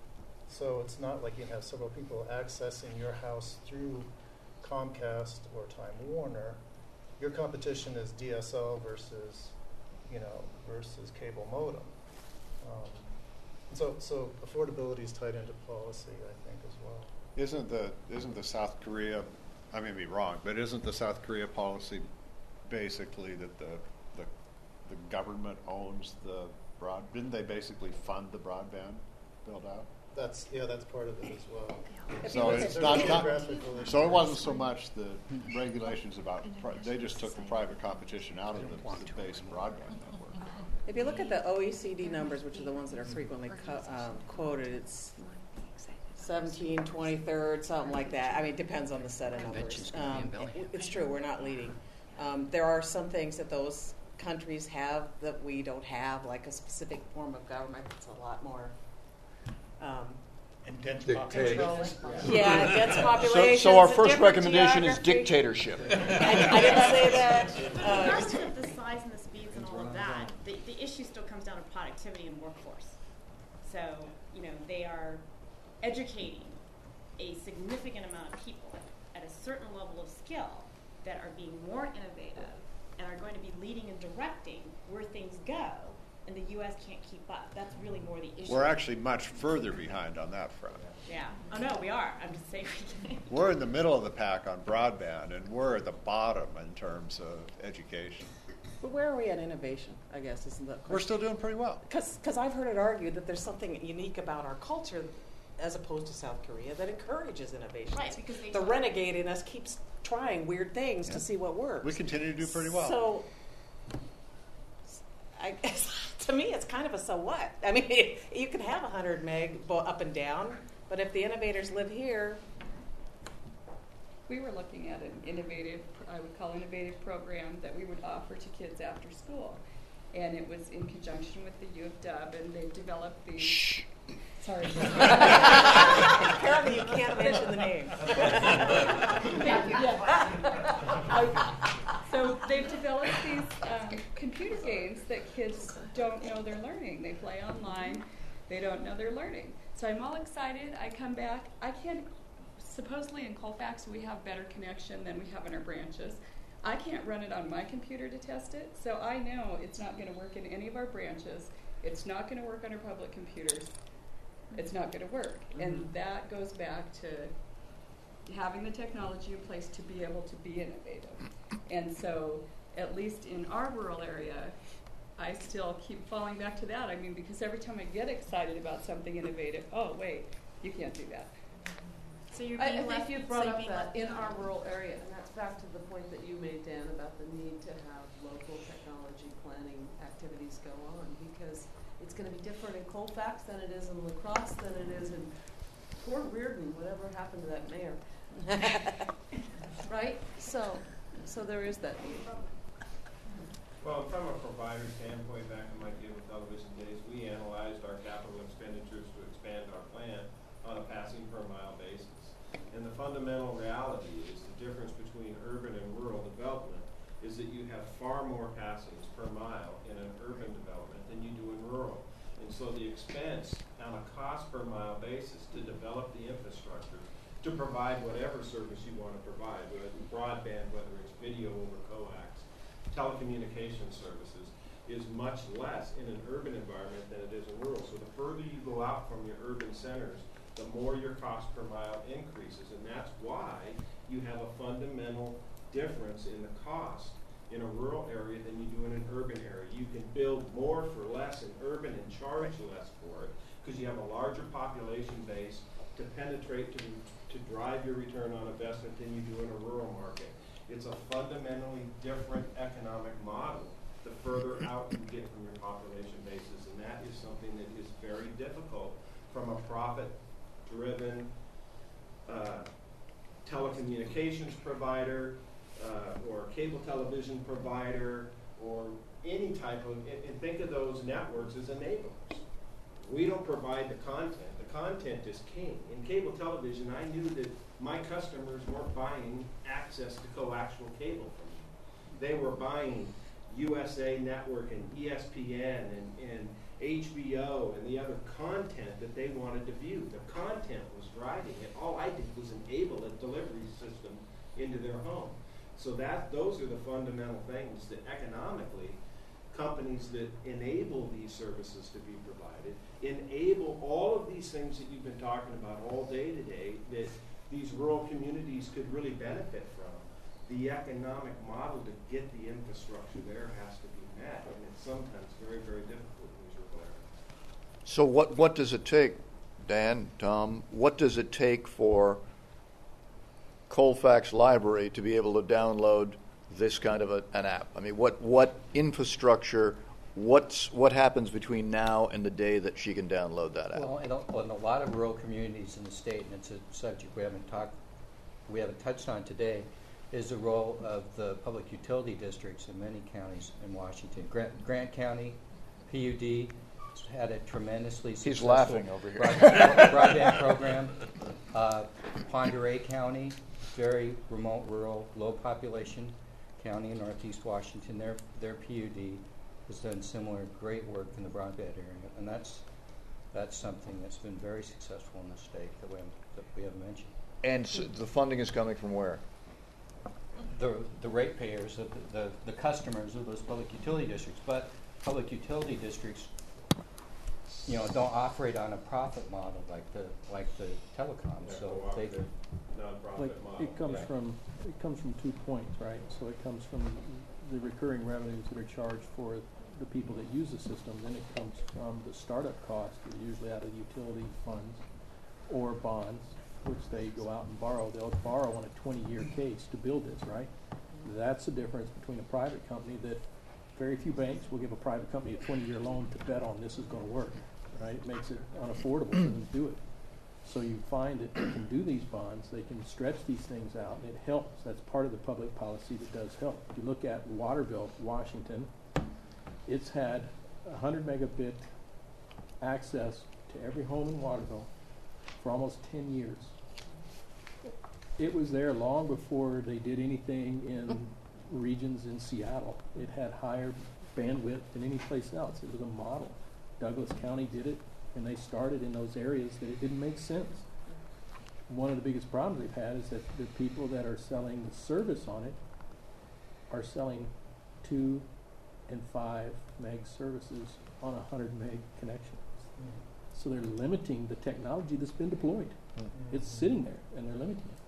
So it's not like you have several people accessing your house through Comcast or Time Warner. Your competition is D S L versus, you know, versus cable modem. Um, so, so affordability is tied into policy, I think, as well. Isn't the isn't the South Korea? I may be wrong, but isn't the South Korea policy basically that the the, the government owns the broad? Didn't they basically fund the broadband build out? That's yeah, that's part of it as well. So it's not, not so it wasn't so much the regulations about pri- they just took the private competition out of the, the base broadband network. If you look at the O E C D numbers, which are the ones that are frequently co- um, quoted, it's seventeen, twenty-third, something like that. I mean, it depends on the set of numbers. Um, it, it's true, we're not leading. Um, there are some things that those countries have that we don't have, like a specific form of government that's a lot more um, and dense population. Yeah, dense population. So, so our first recommendation geography. is dictatorship. I, I didn't say that. Uh, Regardless of the size and the speeds and all of that, the, the issue still comes down to productivity and workforce. So, you know, they are educating a significant amount of people at a certain level of skill that are being more innovative and are going to be leading and directing where things go, and the U S can't keep up. That's really more the issue. We're actually much further behind on that front. Yeah. Oh, no, we are. I'm just saying. We're in the middle of the pack on broadband, and we're at the bottom in terms of education. But where are we at innovation, I guess, isn't that question? We're still doing pretty well. Because I've heard it argued that there's something unique about our culture as opposed to South Korea that encourages innovation. Right, because they the don't- renegade in us keeps trying weird things Yeah. to see what works. We continue to do pretty well. So, I guess, to me, it's kind of a so what. I mean, you can have one hundred meg bo- up and down, but if the innovators live here, We were looking at an innovative, I would call innovative program that we would offer to kids after school. And it was in conjunction with the U of W, and they've developed these. Shh. Sorry. Apparently you can't mention the name. Thank you. Yeah. So they've developed these um, computer games that kids don't know they're learning. They play online. They don't know they're learning. So I'm all excited. I come back. I can't, supposedly in Colfax we have better connection than we have in our branches. I can't run it on my computer to test it, so I know it's not going to work in any of our branches. It's not going to work on our public computers. It's not going to work. Mm-hmm. And that goes back to having the technology in place to be able to be innovative. And so, at least in our rural area, I still keep falling back to that. I mean, because every time I get excited about something innovative, oh, wait, you can't do that. So you're I, I being think left, you so brought you're up being that left in behind. our rural area, and that's back to the point that you made, Dan, about the need to have local technology planning activities go on, because it's going to be different in Colfax than it is in La Crosse, than it is in poor Reardon, whatever happened to that mayor. Right? So, so there is that need. Well, from a provider standpoint, back in my cable television days, we analyzed our capital expenditures to expand our plant on a passing per mile basis. And the fundamental reality is the difference between urban and rural development is that you have far more passings per mile in an urban development than you do in rural. And so the expense on a cost per mile basis to develop the infrastructure to provide whatever service you want to provide, whether it's broadband, whether it's video over coax, telecommunication services, is much less in an urban environment than it is in rural. So the further you go out from your urban centers, the more your cost per mile increases. And that's why you have a fundamental difference in the cost in a rural area than you do in an urban area. You can build more for less in urban and charge less for it because you have a larger population base to penetrate, to, to drive your return on investment than you do in a rural market. It's a fundamentally different economic model the further out you get from your population bases, and that is something that is very difficult from a profit-driven uh, telecommunications provider uh, or cable television provider or any type of, and, and think of those networks as enablers. We don't provide the content. The content is king. In cable television, I knew that my customers weren't buying access to coaxial cable from me. They were buying U S A Network and E S P N and, and H B O and the other content that they wanted to view. The content was driving it. All I did was enable a delivery system into their home. So that those are the fundamental things that economically companies that enable these services to be provided, enable all of these things that you've been talking about all day today that these rural communities could really benefit from. The economic model to get the infrastructure there has to be met, and it's sometimes very, very difficult in these rural areas. So what, what does it take, Dan, Tom, what does it take for Colfax Library to be able to download this kind of a, an app? I mean, what, what infrastructure, what's, what happens between now and the day that she can download that app? Well, in a, in a lot of rural communities in the state, and it's a subject we haven't talked, we haven't touched on today, is the role of the public utility districts in many counties in Washington. Grant, Grant County, P U D, had a tremendously He's successful laughing over here. broadband, broadband program. Uh, Pend Oreille County, very remote, rural, low population county in northeast Washington. Their their P U D has done similar great work in the broadband area, and that's That's something that's been very successful in the state that we haven't, that we haven't mentioned. And so the funding is coming from where? The, the ratepayers, the, the, the customers of those public utility districts, but public utility districts, you know, don't operate on a profit model like the like the telecom. Yeah, so they cooperative, nonprofit Like, model. it comes Right. from, it comes from two points, right? So it comes from the recurring revenues that are charged for the people that use the system, then it comes from the startup costs, that are usually out of utility funds or bonds, which they go out and borrow. They'll borrow on a twenty-year case to build this, right? That's the difference between a private company that very few banks will give a private company a twenty-year loan to bet on this is going to work, right? It makes it unaffordable for them to do it. So you find that they can do these bonds, they can stretch these things out, and it helps. That's part of the public policy that does help. If you look at Waterville, Washington, it's had one hundred megabit access to every home in Waterville for almost ten years. It was there long before they did anything in regions in Seattle. It had higher bandwidth than any place else. It was a model. Douglas County did it, and they started in those areas that it didn't make sense. One of the biggest problems they've had is that the people that are selling the service on it are selling two and five meg services on a hundred meg connection. Mm. So they're limiting the technology that's been deployed. Mm. It's sitting there, and they're limiting it.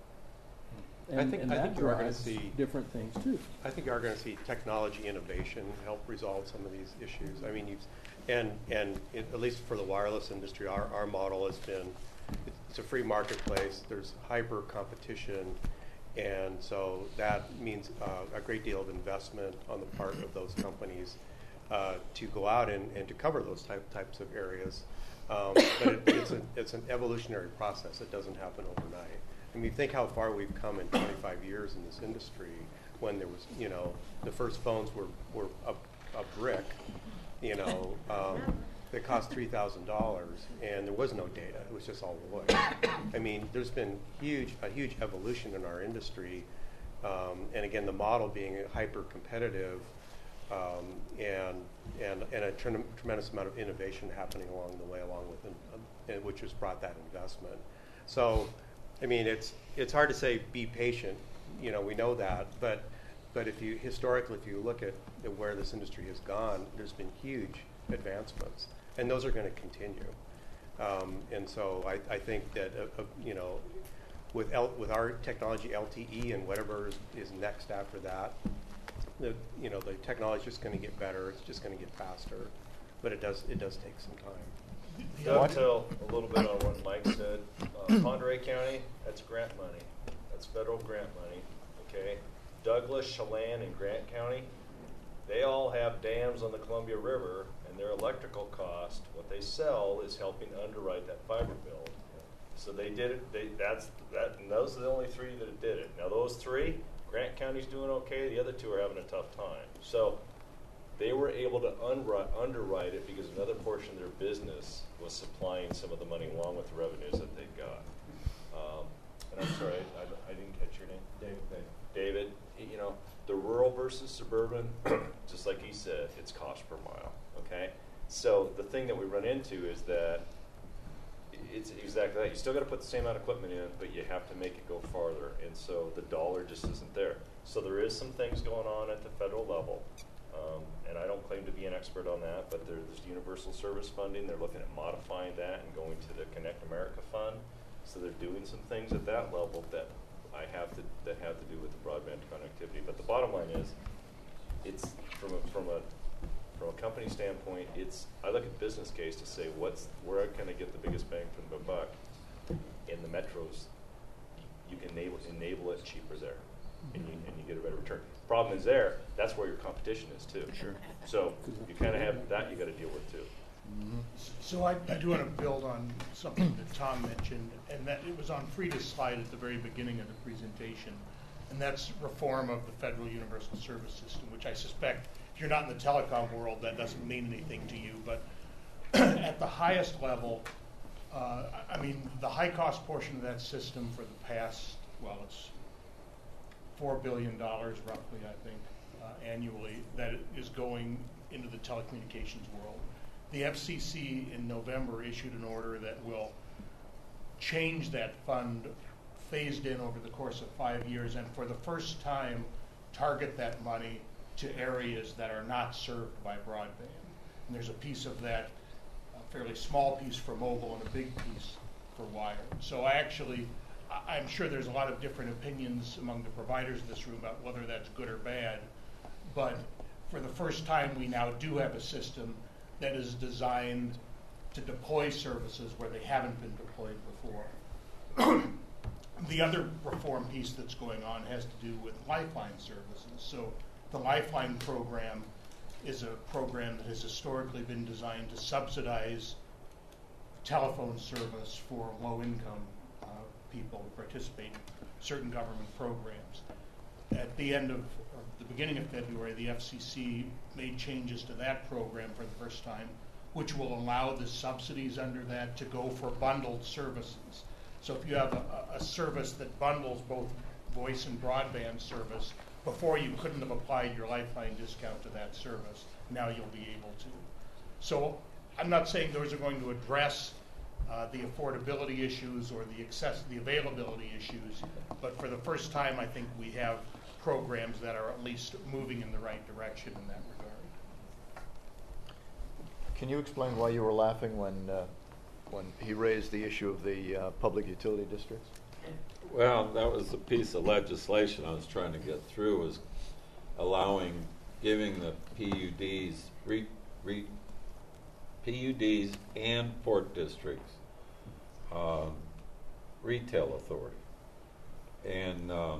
And, I think, and I that think you are going to drives see different things too. I think you are going to see technology innovation help resolve some of these issues. I mean, you've, and and it, at least for the wireless industry, our, our model has been it's a free marketplace. There's hyper competition, and so that means uh, a great deal of investment on the part of those companies uh, to go out and, and to cover those type, types of areas. Um, but it, it's, a, it's an evolutionary process. It doesn't happen overnight. I mean, think how far we've come in twenty-five years in this industry when there was, you know, the first phones were, were a, a brick, you know, um, that cost three thousand dollars, and there was no data. It was just all voice. I mean, there's been huge, a huge evolution in our industry, um, and again, the model being hyper-competitive, um, and, and, and a tre- tremendous amount of innovation happening along the way, along with, um, which has brought that investment. So, I mean, it's it's hard to say be patient. You know, we know that, but but if you historically, if you look at, at where this industry has gone, there's been huge advancements, and those are going to continue. Um, and so I, I think that uh, uh, you know, with L, with our technology, L T E, and whatever is, is next after that, the you know the technology is just going to get better. It's just going to get faster, but it does it does take some time. Dovetail a little bit on what Mike said. Uh, Ponderay County, that's grant money. That's federal grant money. Okay. Douglas, Chelan, and Grant County, they all have dams on the Columbia River, and their electrical cost, what they sell, is helping underwrite that fiber build. So they did it. They that's that. And those are the only three that did it. Now those three, Grant County's doing okay. The other two are having a tough time. So they were able to unri- underwrite it because another portion of their business was supplying some of the money along with the revenues that they got. Um, and I'm sorry, I, I didn't catch your name. David. David, you know, the rural versus suburban, just like he said, it's cost per mile, okay? So the thing that we run into is that it's exactly that. You still got to put the same amount of equipment in, but you have to make it go farther. And so the dollar just isn't there. So there is some things going on at the federal level. Um, and I don't claim to be an expert on that, but there, there's universal service funding. They're looking at modifying that and going to the Connect America Fund. So they're doing some things at that level that I have to that have to do with the broadband connectivity. But the bottom line is, it's from a, from a from a company standpoint, it's I look at business case to say what's where can I get the biggest bang for the buck. In the metros, you can enable enable it cheaper there. And you, and you get a better return. Problem is there, that's where your competition is too. Sure. So you kind of have that you got to deal with too. Mm-hmm. So I, I do want to build on something that Tom mentioned, and that it was on Frida's slide at the very beginning of the presentation, and that's reform of the federal universal service system, which I suspect if you're not in the telecom world, that doesn't mean anything to you. But at the highest level, uh, I mean, the high-cost portion of that system for the past, well, it's four billion dollars roughly, I think, uh, annually, that is going into the telecommunications world. the F C C in November issued an order that will change that fund, phased in over the course of five years, and for the first time target that money to areas that are not served by broadband. And there's a piece of that, a fairly small piece for mobile and a big piece for wired. So I actually, I- I'm sure there's a lot of different opinions among the providers in this room about whether that's good or bad, but for the first time we now do have a system that is designed to deploy services where they haven't been deployed before. The other reform piece that's going on has to do with Lifeline services. So the Lifeline program is a program that has historically been designed to subsidize telephone service for low-income uh, people who participate in certain government programs. At the end of, or the beginning of February, the F C C made changes to that program for the first time, which will allow the subsidies under that to go for bundled services. So if you have a, a service that bundles both voice and broadband service, before you couldn't have applied your Lifeline discount to that service. Now you'll be able to. So I'm not saying those are going to address uh, the affordability issues or the access, the availability issues, but for the first time, I think we have programs that are at least moving in the right direction in that regard. Can you explain why you were laughing when uh, when he raised the issue of the uh, public utility districts? Well, that was the piece of legislation I was trying to get through, was allowing, giving the P U Ds, re, re, P U Ds and port districts um, retail authority. And um,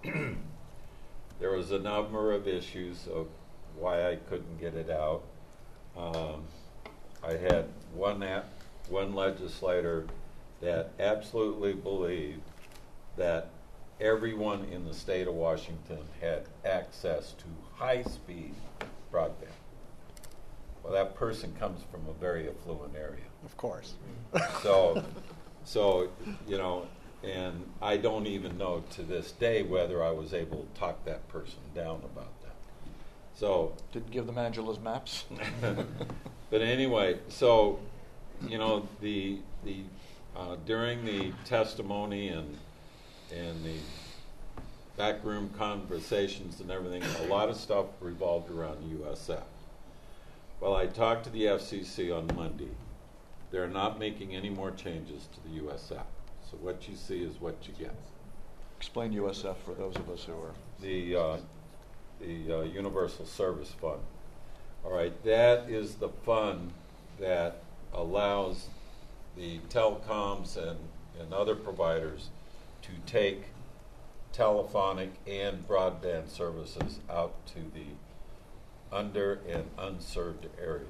there was a number of issues of why I couldn't get it out. Um, I had one app, one legislator that absolutely believed that everyone in the state of Washington had access to high-speed broadband. Well, that person comes from a very affluent area. Of course. So, so you know, and I don't even know to this day whether I was able to talk that person down about that. So didn't give them Angela's maps. But anyway, so you know, the the uh, during the testimony and and the backroom conversations and everything, a lot of stuff revolved around U S F. Well, I talked to the F C C on Monday. They're not making any more changes to the U S F. So what you see is what you get. Explain U S F for those of us who are... The, uh, the uh, Universal Service Fund. All right, that is the fund that allows the telecoms and, and other providers to take telephonic and broadband services out to the under and unserved areas.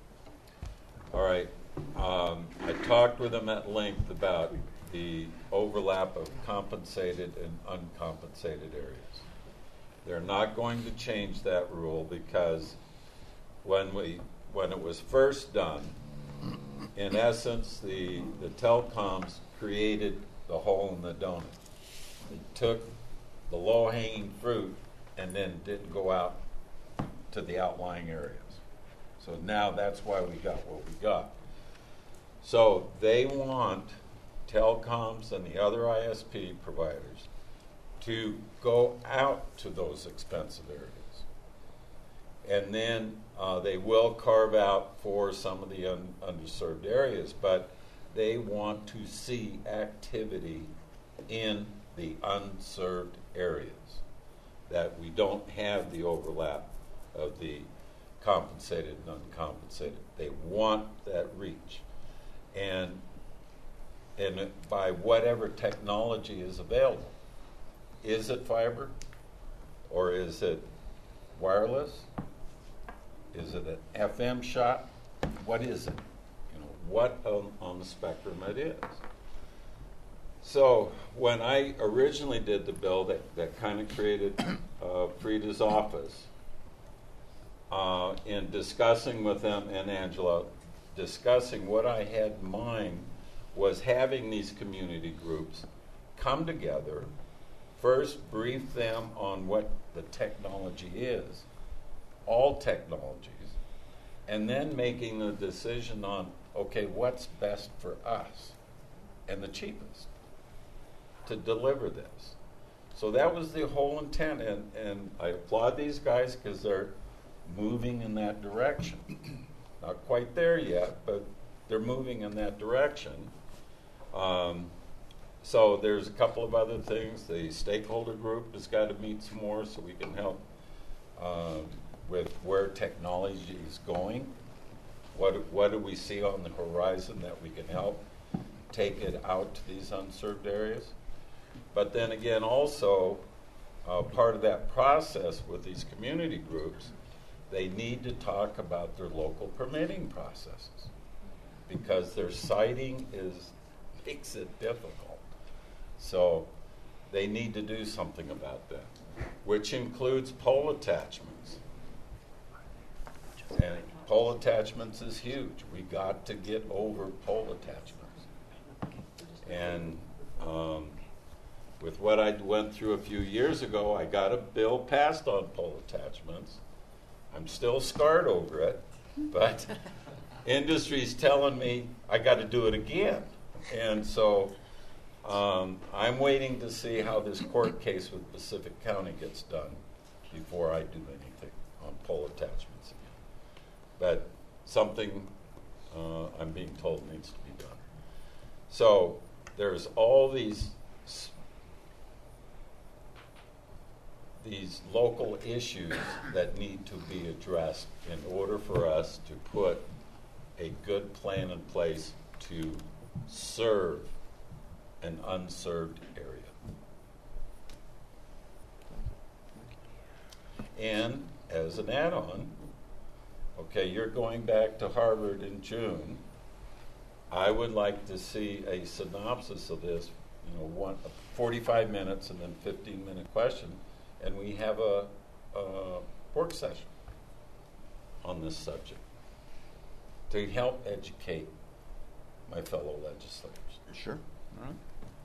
All right, um, I talked with them at length about the overlap of compensated and uncompensated areas. They're not going to change that rule because when we when it was first done, in essence, the the telecoms created the hole in the donut. They took the low-hanging fruit and then didn't go out to the outlying areas. So now that's why we got what we got. So they want telecoms and the other I S P providers to go out to those expensive areas. And then uh, they will carve out for some of the un- underserved areas, but they want to see activity in the unserved areas, that we don't have the overlap of the compensated and uncompensated. They want that reach. And, and by whatever technology is available, is it fiber or is it wireless? Is it an F M shot? What is it? You know, what on, on the spectrum it is. So when I originally did the bill that, that kind of created uh, Frida's office, uh, in discussing with them and Angela, discussing what I had in mind was having these community groups come together, first brief them on what the technology is, all technologies, and then making the decision on, okay, what's best for us and the cheapest to deliver this. So that was the whole intent, and, and I applaud these guys because they're moving in that direction. Not quite there yet, but they're moving in that direction. Um, so there's a couple of other things. The stakeholder group has got to meet some more so we can help um, with where technology is going. What, what do we see on the horizon that we can help take it out to these unserved areas? But then again, also, uh, part of that process with these community groups, they need to talk about their local permitting processes because their siting is makes it difficult. So they need to do something about that, which includes pole attachments. And pole attachments is huge. We got to get over pole attachments. And um, with what I went through a few years ago, I got a bill passed on pole attachments. I'm still scarred over it, but industry's telling me I got to do it again. And so um, I'm waiting to see how this court case with Pacific County gets done before I do anything on pole attachments again. But something uh, I'm being told needs to be done. So there's all these these local issues that need to be addressed in order for us to put a good plan in place to serve an unserved area. And as an add-on, okay, you're going back to Harvard in June. I would like to see a synopsis of this, you know, one forty-five minutes and then fifteen minute question, and we have a, a work session on this subject to help educate my fellow legislators. Sure. All right.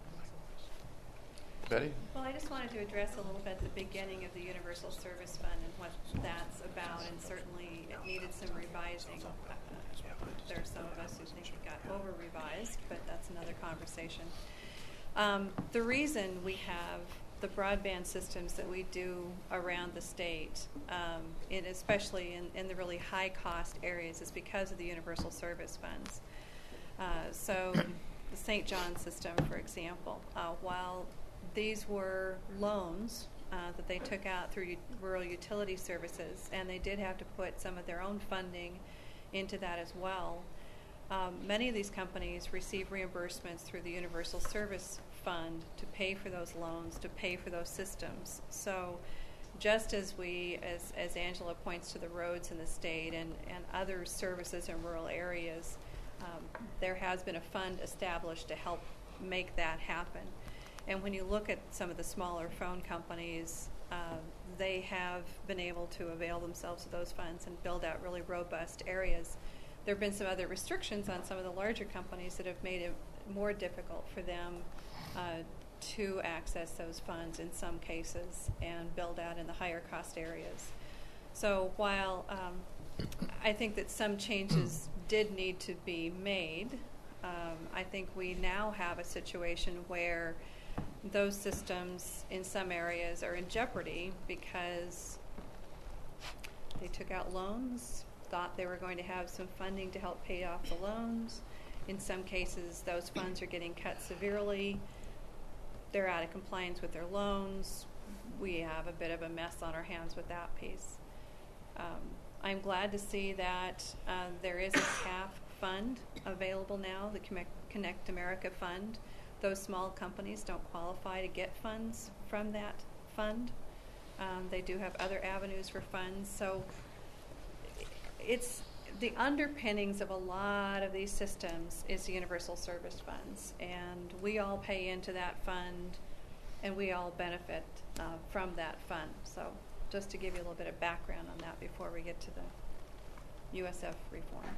Betty? Well, I just wanted to address a little bit the beginning of the Universal Service Fund and what that's about, and certainly it needed some revising. Uh, there are some of us who think it got over-revised, but that's another conversation. Um, the reason we have the broadband systems that we do around the state, um, in, especially in, in the really high-cost areas, is because of the Universal Service Funds. Uh, so the Saint John system, for example, uh, while these were loans uh, that they took out through u- rural utility services, and they did have to put some of their own funding into that as well. Um, many of these companies receive reimbursements through the Universal Service Fund to pay for those loans, to pay for those systems. So just as we, as, as Angela points to the roads in the state and, and other services in rural areas, um, there has been a fund established to help make that happen. And when you look at some of the smaller phone companies, uh, they have been able to avail themselves of those funds and build out really robust areas. There have been some other restrictions on some of the larger companies that have made it more difficult for them uh, to access those funds in some cases and build out in the higher cost areas. So while um, I think that some changes did need to be made, um, I think we now have a situation where those systems in some areas are in jeopardy because they took out loans, thought they were going to have some funding to help pay off the loans. In some cases, those funds are getting cut severely. They're out of compliance with their loans. We have a bit of a mess on our hands with that piece. Um, I'm glad to see that uh, there is a C A F fund available now, the Connect America Fund. Those small companies don't qualify to get funds from that fund. Um, they do have other avenues for funds. So it's the underpinnings of a lot of these systems is the Universal Service Funds. And we all pay into that fund, and we all benefit uh, from that fund. So just to give you a little bit of background on that before we get to the U S F reform.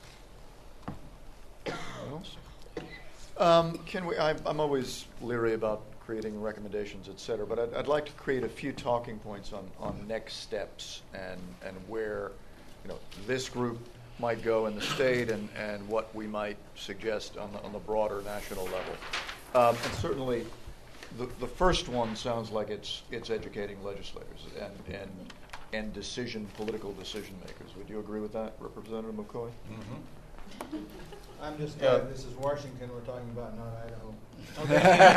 Anyone else? Um, can we? I, I'm always leery about creating recommendations, et cetera, but I'd, I'd like to create a few talking points on, on next steps and and where, you know, this group might go in the state and, and what we might suggest on the, on the broader national level. Um, and certainly, the, the first one sounds like it's it's educating legislators and and and decision political decision makers. Would you agree with that, Representative McCoy? Mm-hmm. I'm just Yeah. glad this is Washington we're talking about, not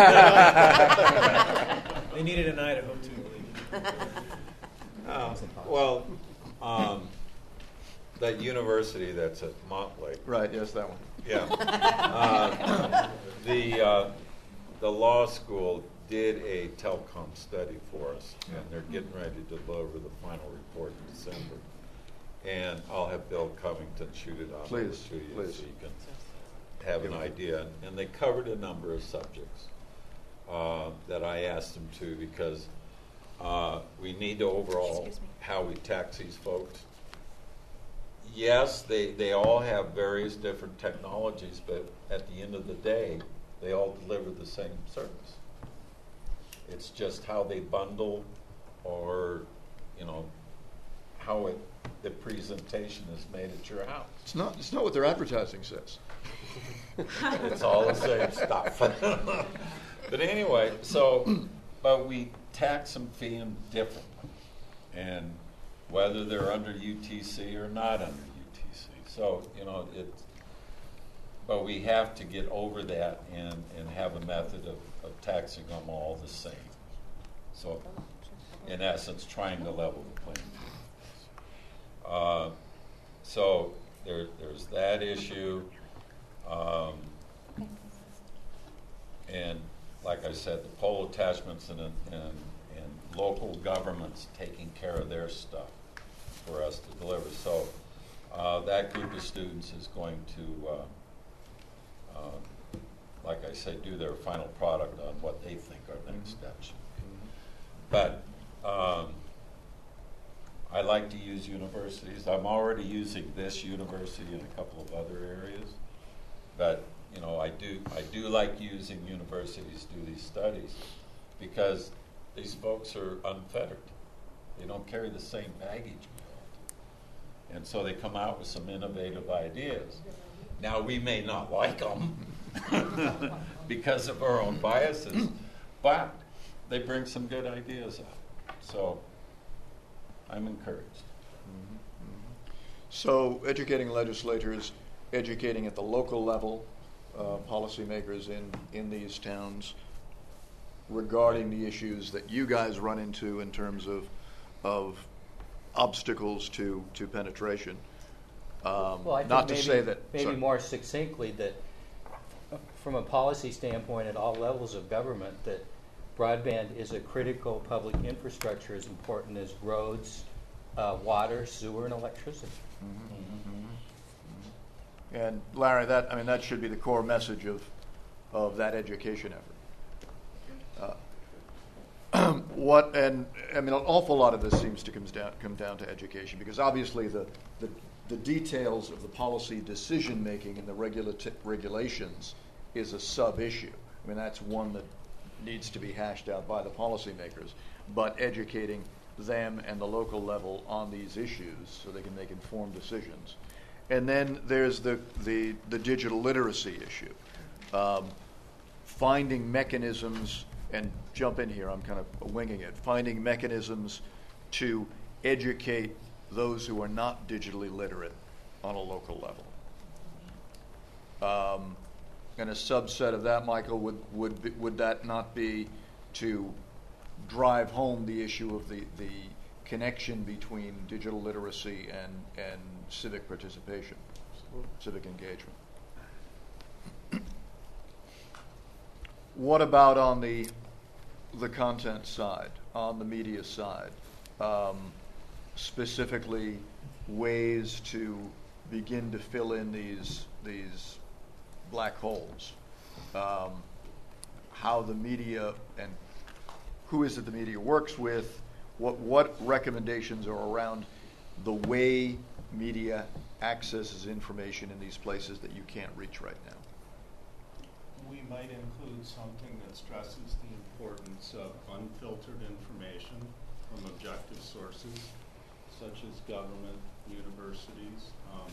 Idaho. They need it in Idaho too. Uh, well, um, that university that's at Montlake. Right. Yes, that one. Yeah. Uh, the uh, the law school did a telecom study for us, and they're getting ready to deliver the final report in December. And I'll have Bill Covington shoot it out Please, to you please. so you can have an idea. And they covered a number of subjects uh, that I asked them to, because uh, we need to overall how we tax these folks. Yes, they, they all have various different technologies, but at the end of the day, they all deliver the same service. It's just how they bundle, or, you know, how it, the presentation is made at your house. It's not. It's not what their advertising says. It's all the same stuff. But anyway, so, but we tax them, fee them differently, and whether they're under U T C or not under U T C. So, you know, it's, but we have to get over that and, and have a method of, of taxing them all the same. So, in essence, trying to level the playing field. Uh, so, there, there's that issue. Um, and like I said, the poll attachments and, and, and local governments taking care of their stuff for us to deliver. So uh, that group of students is going to, uh, uh, like I said, do their final product on what they think our next steps should be. But um, I like to use universities. I'm already using this university in a couple of other areas. But, you know, I do I do like using universities to do these studies, because these folks are unfettered. They don't carry the same baggage we all do. And so they come out with some innovative ideas. Now, we may not like them because of our own biases, but they bring some good ideas out. So I'm encouraged. Mm-hmm. Mm-hmm. So educating legislators, educating at the local level, uh, policymakers in, in these towns regarding the issues that you guys run into in terms of of obstacles to, to penetration. Um, Well, I think not maybe, to say that maybe sorry. more succinctly that from a policy standpoint at all levels of government, that broadband is a critical public infrastructure as important as roads, uh, water, sewer, and electricity. Mm-hmm. Mm-hmm. Mm-hmm. And Larry, that I mean that should be the core message of of that education effort. Uh, what and I mean an awful lot of this seems to come down come down to education, because obviously the the, the details of the policy decision making and the regula- regulations is a sub issue. I mean that's one that needs to be hashed out by the policymakers, but educating them and the local level on these issues so they can make informed decisions. And then there's the the, the digital literacy issue. Um, finding mechanisms, and jump in here, I'm kind of winging it, finding mechanisms to educate those who are not digitally literate on a local level. Um, and a subset of that, Michael, would would be, would that not be to drive home the issue of the, the connection between digital literacy and, and civic participation, civic engagement? What about on the the content side, on the media side, um, specifically ways to begin to fill in these these black holes? Um, how the media and who is it the media works with? What what recommendations are around the way media accesses information in these places that you can't reach right now? We might include something that stresses the importance of unfiltered information from objective sources, such as government, universities. Um,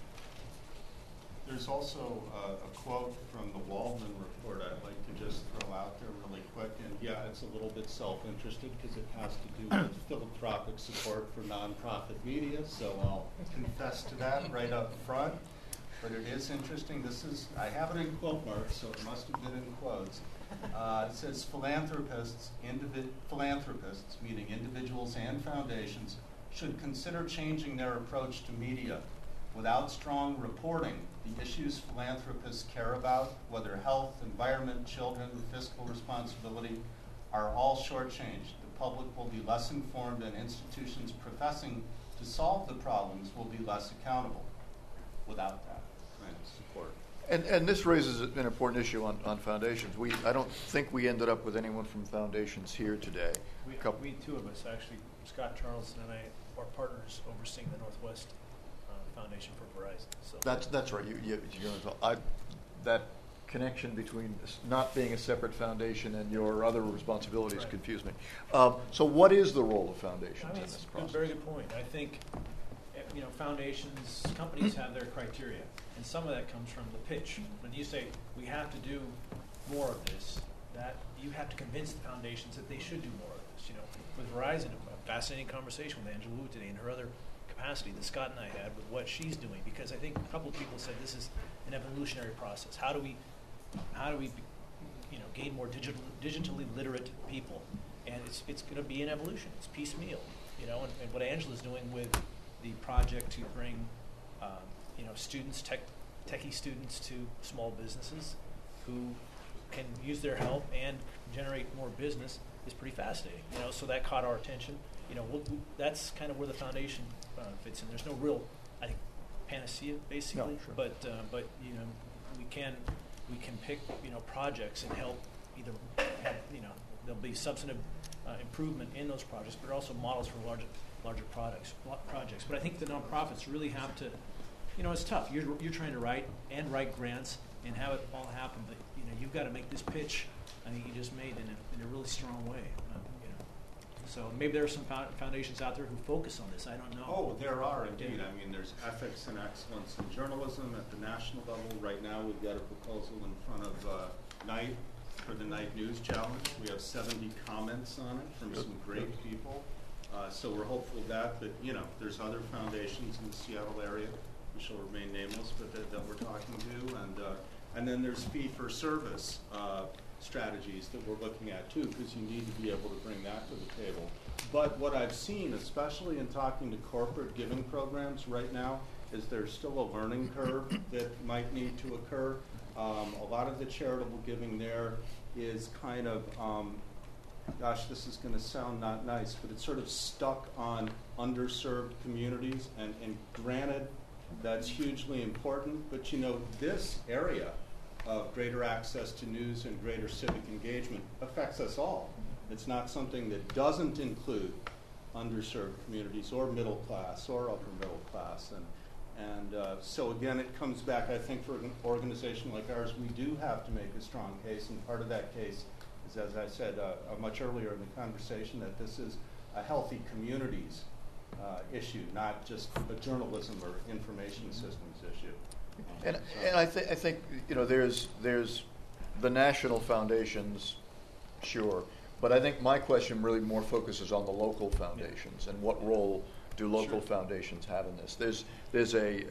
there's also uh, a quote from the Waldman report I'd like to just throw out there really quick. And yeah, it's a little bit self-interested because it has to do with philanthropic support for nonprofit media. So I'll confess to that right up front. But it is interesting. This is, I have it in quote marks, so it must have been in quotes. Uh, it says philanthropists, individ, philanthropists, meaning individuals and foundations, should consider changing their approach to media. Without strong reporting, the issues philanthropists care about, whether health, environment, children, fiscal responsibility, are all shortchanged. The public will be less informed, and institutions professing to solve the problems will be less accountable. Without that kind of support. And, and this raises an important issue on, on foundations. We I don't think we ended up with anyone from foundations here today. We, we two of us, actually, Scott Charleston and I are partners overseeing the Northwest uh, Foundation for Verizon. So That's that's right. You, you, you're gonna talk, I, that connection between not being a separate foundation and your other responsibilities right. confuse me. Um, so what is the role of foundations I mean, in it's this a process? very good point. I think, you know, foundations, companies have their criteria, and some of that comes from the pitch. When you say we have to do more of this, that you have to convince the foundations that they should do more of this. You know, with Verizon, a fascinating conversation with Angela Wu today in her other capacity that Scott and I had with what she's doing, because I think a couple of people said this is an evolutionary process. How do we, how do we, you know, gain more digital, digitally literate people? And it's it's going to be an evolution. It's piecemeal, you know. And, and what Angela's doing with the project to bring, um, you know, students, tech, techie students to small businesses who can use their help and generate more business is pretty fascinating. You know, so that caught our attention. You know, we'll, we, that's kind of where the foundation uh, fits in. There's no real, I think, panacea basically, No, sure. but uh, but you know, we can we can pick you know projects and help either have, you know there'll be substantive uh, improvement in those projects, but also models for larger larger products projects. But I think the nonprofits really have to, you know, it's tough. You're you're trying to write and write grants and have it all happen, but you know you've got to make this pitch. I think you just made in a, in a really strong way. Uh, you know, so maybe there are some foundations out there who focus on this. I don't know. Oh, there are indeed. I mean, there's ethics and excellence in journalism at the national level. Right now, we've got a proposal in front of uh, Knight for the Knight News Challenge. We have seventy comments on it from some great people. Uh, so we're hopeful of that. But you know, there's other foundations in the Seattle area, which shall remain nameless, but that, that we're talking to, and uh, and then there's fee for service uh, strategies that we're looking at too, because you need to be able to bring that to the table. But what I've seen, especially in talking to corporate giving programs right now, is there's still a learning curve that might need to occur. Um, a lot of the charitable giving there is kind of, um, gosh, this is going to sound not nice, but it's sort of stuck on underserved communities. And, and granted, that's hugely important. But you know, this area of greater access to news and greater civic engagement affects us all. It's not something that doesn't include underserved communities or middle class or upper middle class. And And uh, so again, it comes back, I think, for an organization like ours, we do have to make a strong case, and part of that case is, as I said uh, uh, much earlier in the conversation, that this is a healthy communities uh, issue, not just a journalism or information systems issue. And and I think I think you know there's there's the national foundations, sure, but I think my question really more focuses on the local foundations and what role do local Sure. foundations have in this? There's there's a,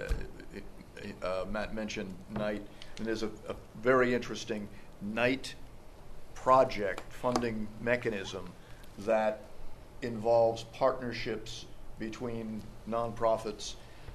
uh, uh, Matt mentioned Knight, and there's a, a very interesting Knight project funding mechanism that involves partnerships between nonprofits,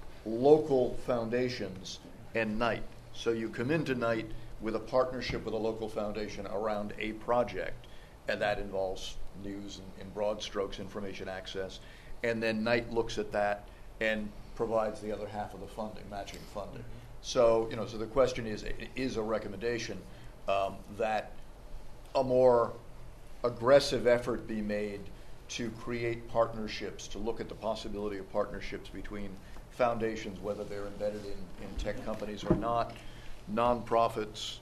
local foundations, and Knight. So you come into Knight with a partnership with a local foundation around a project, and that involves news and in broad strokes, information access. And then Knight looks at that and provides the other half of the funding, matching funding. Mm-hmm. So, you know, so the question is, is a recommendation um, that a more aggressive effort be made to create partnerships, to look at the possibility of partnerships between foundations, whether they're embedded in, in tech companies or not, nonprofits,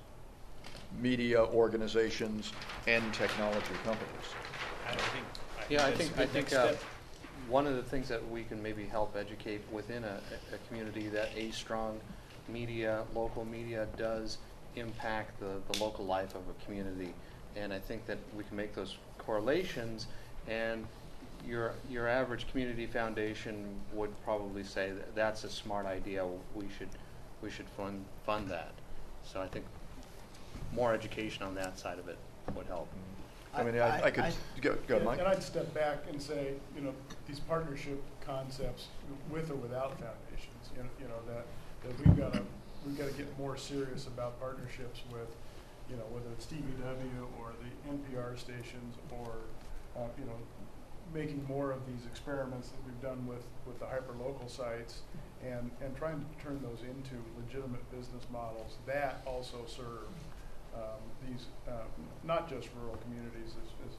media organizations, and technology companies. I think, Yeah, I that's think a good I think next uh, step. one of the things that we can maybe help educate within a, a community, that a strong media, local media does impact the, the local life of a community. And I think that we can make those correlations, and your your average community foundation would probably say that that's a smart idea. We should we should fund fund that. So I think more education on that side of it would help. I mean, I, I could I, go, go and, Mike. And I'd step back and say, you know, these partnership concepts, with or without foundations, you know, you know that that we've got to we've got to get more serious about partnerships with, you know, whether it's T V W or the N P R stations, or uh, you know, making more of these experiments that we've done with with the hyperlocal sites, and and trying to turn those into legitimate business models that also serve um, these uh, not just rural communities, as, as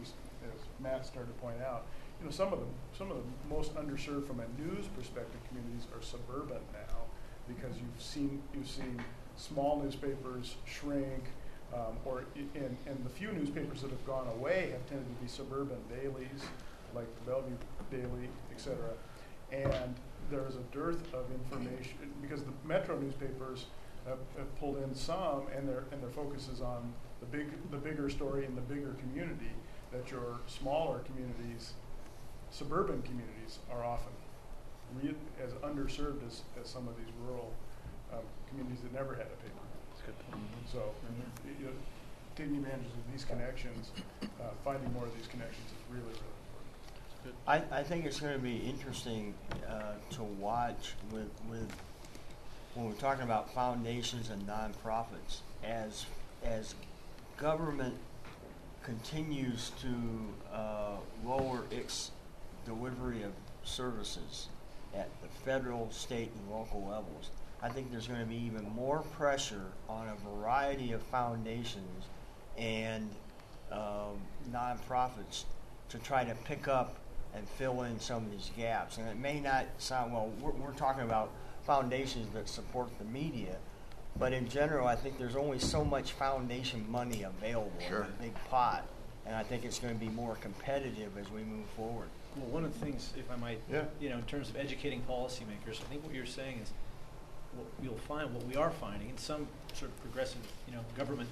as Matt started to point out. You know, some of the some of the most underserved from a news perspective communities are suburban now, because you've seen you've seen small newspapers shrink, um, or I- and and the few newspapers that have gone away have tended to be suburban dailies, like the Bellevue Daily, et cetera. And there is a dearth of information because the metro newspapers have, have pulled in some, and their and their focus is on the big the bigger story in the bigger community. That your smaller communities, suburban communities, are often re- as underserved as, as some of these rural um, communities that never had a paper. That's good. Mm-hmm. So, mm-hmm. you know, taking advantage of these connections, uh, finding more of these connections is really, really important. I, I think it's going to be interesting uh, to watch with with when we're talking about foundations and nonprofits, as as government continues to uh, lower its delivery of services at the federal, state, and local levels. I think there's going to be even more pressure on a variety of foundations and um, nonprofits to try to pick up and fill in some of these gaps. And it may not sound, well, we're, we're talking about foundations that support the media, but in general, I think there's only so much foundation money available Sure. in a big pot, and I think it's going to be more competitive as we move forward. Well, one of the things, if I might, Yeah. you know, in terms of educating policymakers, I think what you're saying is, what you'll find, what we are finding in some sort of progressive, you know, government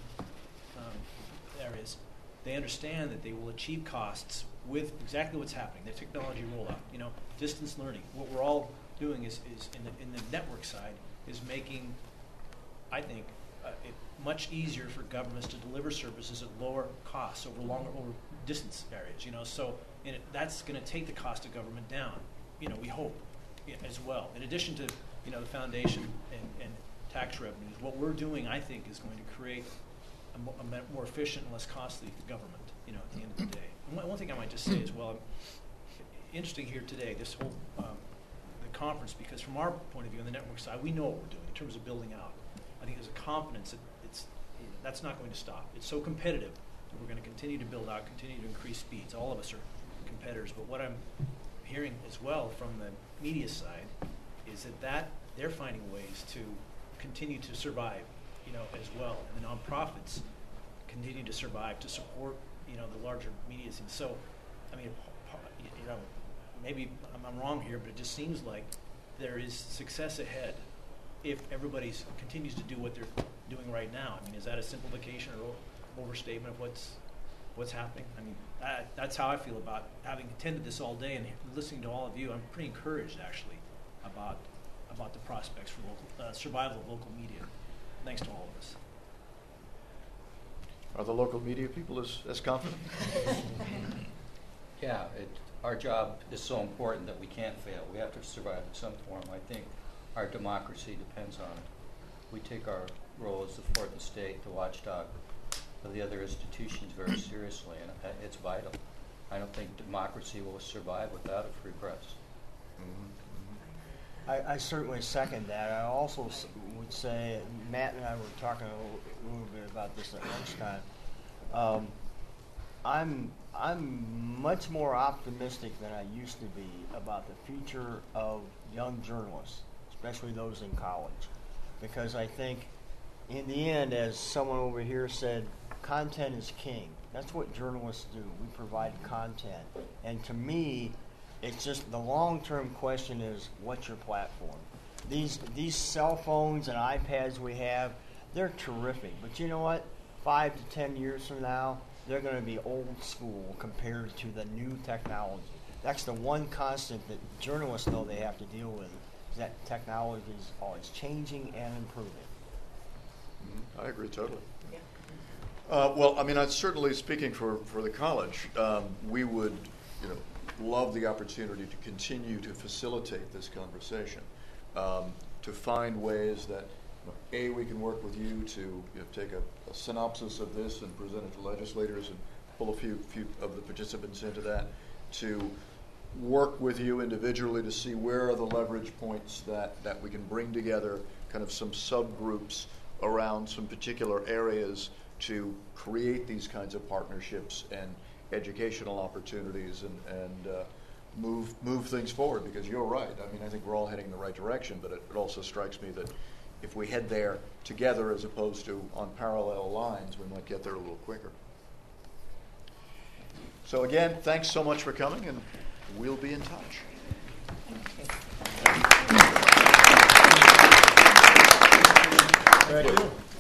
um, areas, they understand that they will achieve costs with exactly what's happening, the technology rollout, you know, distance learning. What we're all doing is, is in the in the network side is making, I think, uh, it much easier for governments to deliver services at lower costs over longer, over distance areas. You know, so and it, that's going to take the cost of government down. You know, we hope yeah, as well. In addition to you know the foundation and, and tax revenues, what we're doing, I think, is going to create a, mo- a me- more efficient and less costly government. You know, at the end of the day. And one, one thing I might just say as well, interesting here today, this whole um, the conference, because from our point of view on the network side, we know what we're doing in terms of building out. I think there's a confidence that it's that's not going to stop. It's so competitive that we're going to continue to build out, continue to increase speeds. All of us are competitors, but what I'm hearing as well from the media side is that, that they're finding ways to continue to survive, you know, as well, and the nonprofits continue to survive to support, you know, the larger media scene. So, I mean, you know, maybe I'm, I'm wrong here, but it just seems like there is success ahead if everybody continues to do what they're doing right now. I mean, is that a simplification or o- overstatement of what's what's happening? I mean, that, that's how I feel about having attended this all day and listening to all of you. I'm pretty encouraged, actually, about about the prospects for local uh, survival of local media. Thanks to all of us. Are the local media people as, as confident? Yeah, it, our job is so important that we can't fail. We have to survive in some form. I think our democracy depends on it. We take our role as the fourth estate, the watchdog of the other institutions, very seriously, and uh, it's vital. I don't think democracy will survive without a free press. I, I certainly second that. I also s- would say, Matt and I were talking a little, a little bit about this at lunchtime. Um, I'm I'm much more optimistic than I used to be about the future of young journalists, especially those in college, because I think, in the end, as someone over here said, content is king. That's what journalists do. We provide content, and to me, It's just the long-term question is, what's your platform? These these cell phones and iPads we have, they're terrific. But you know what? Five to ten years from now, they're going to be old school compared to the new technology. That's the one constant that journalists know they have to deal with, is that technology is always changing and improving. I agree totally. Uh, well, I mean, I certainly, speaking for, for the college, um, we would, you know, love the opportunity to continue to facilitate this conversation, um, to find ways that, you know, A, we can work with you to, you know, take a, a synopsis of this and present it to legislators and pull a few, few of the participants into that, to work with you individually to see where are the leverage points that, that we can bring together, kind of some subgroups around some particular areas to create these kinds of partnerships and educational opportunities and, and uh, move move things forward, because you're right. I mean, I think we're all heading in the right direction, but it, it also strikes me that if we head there together as opposed to on parallel lines, we might get there a little quicker. So again, thanks so much for coming, and we'll be in touch. Thank you.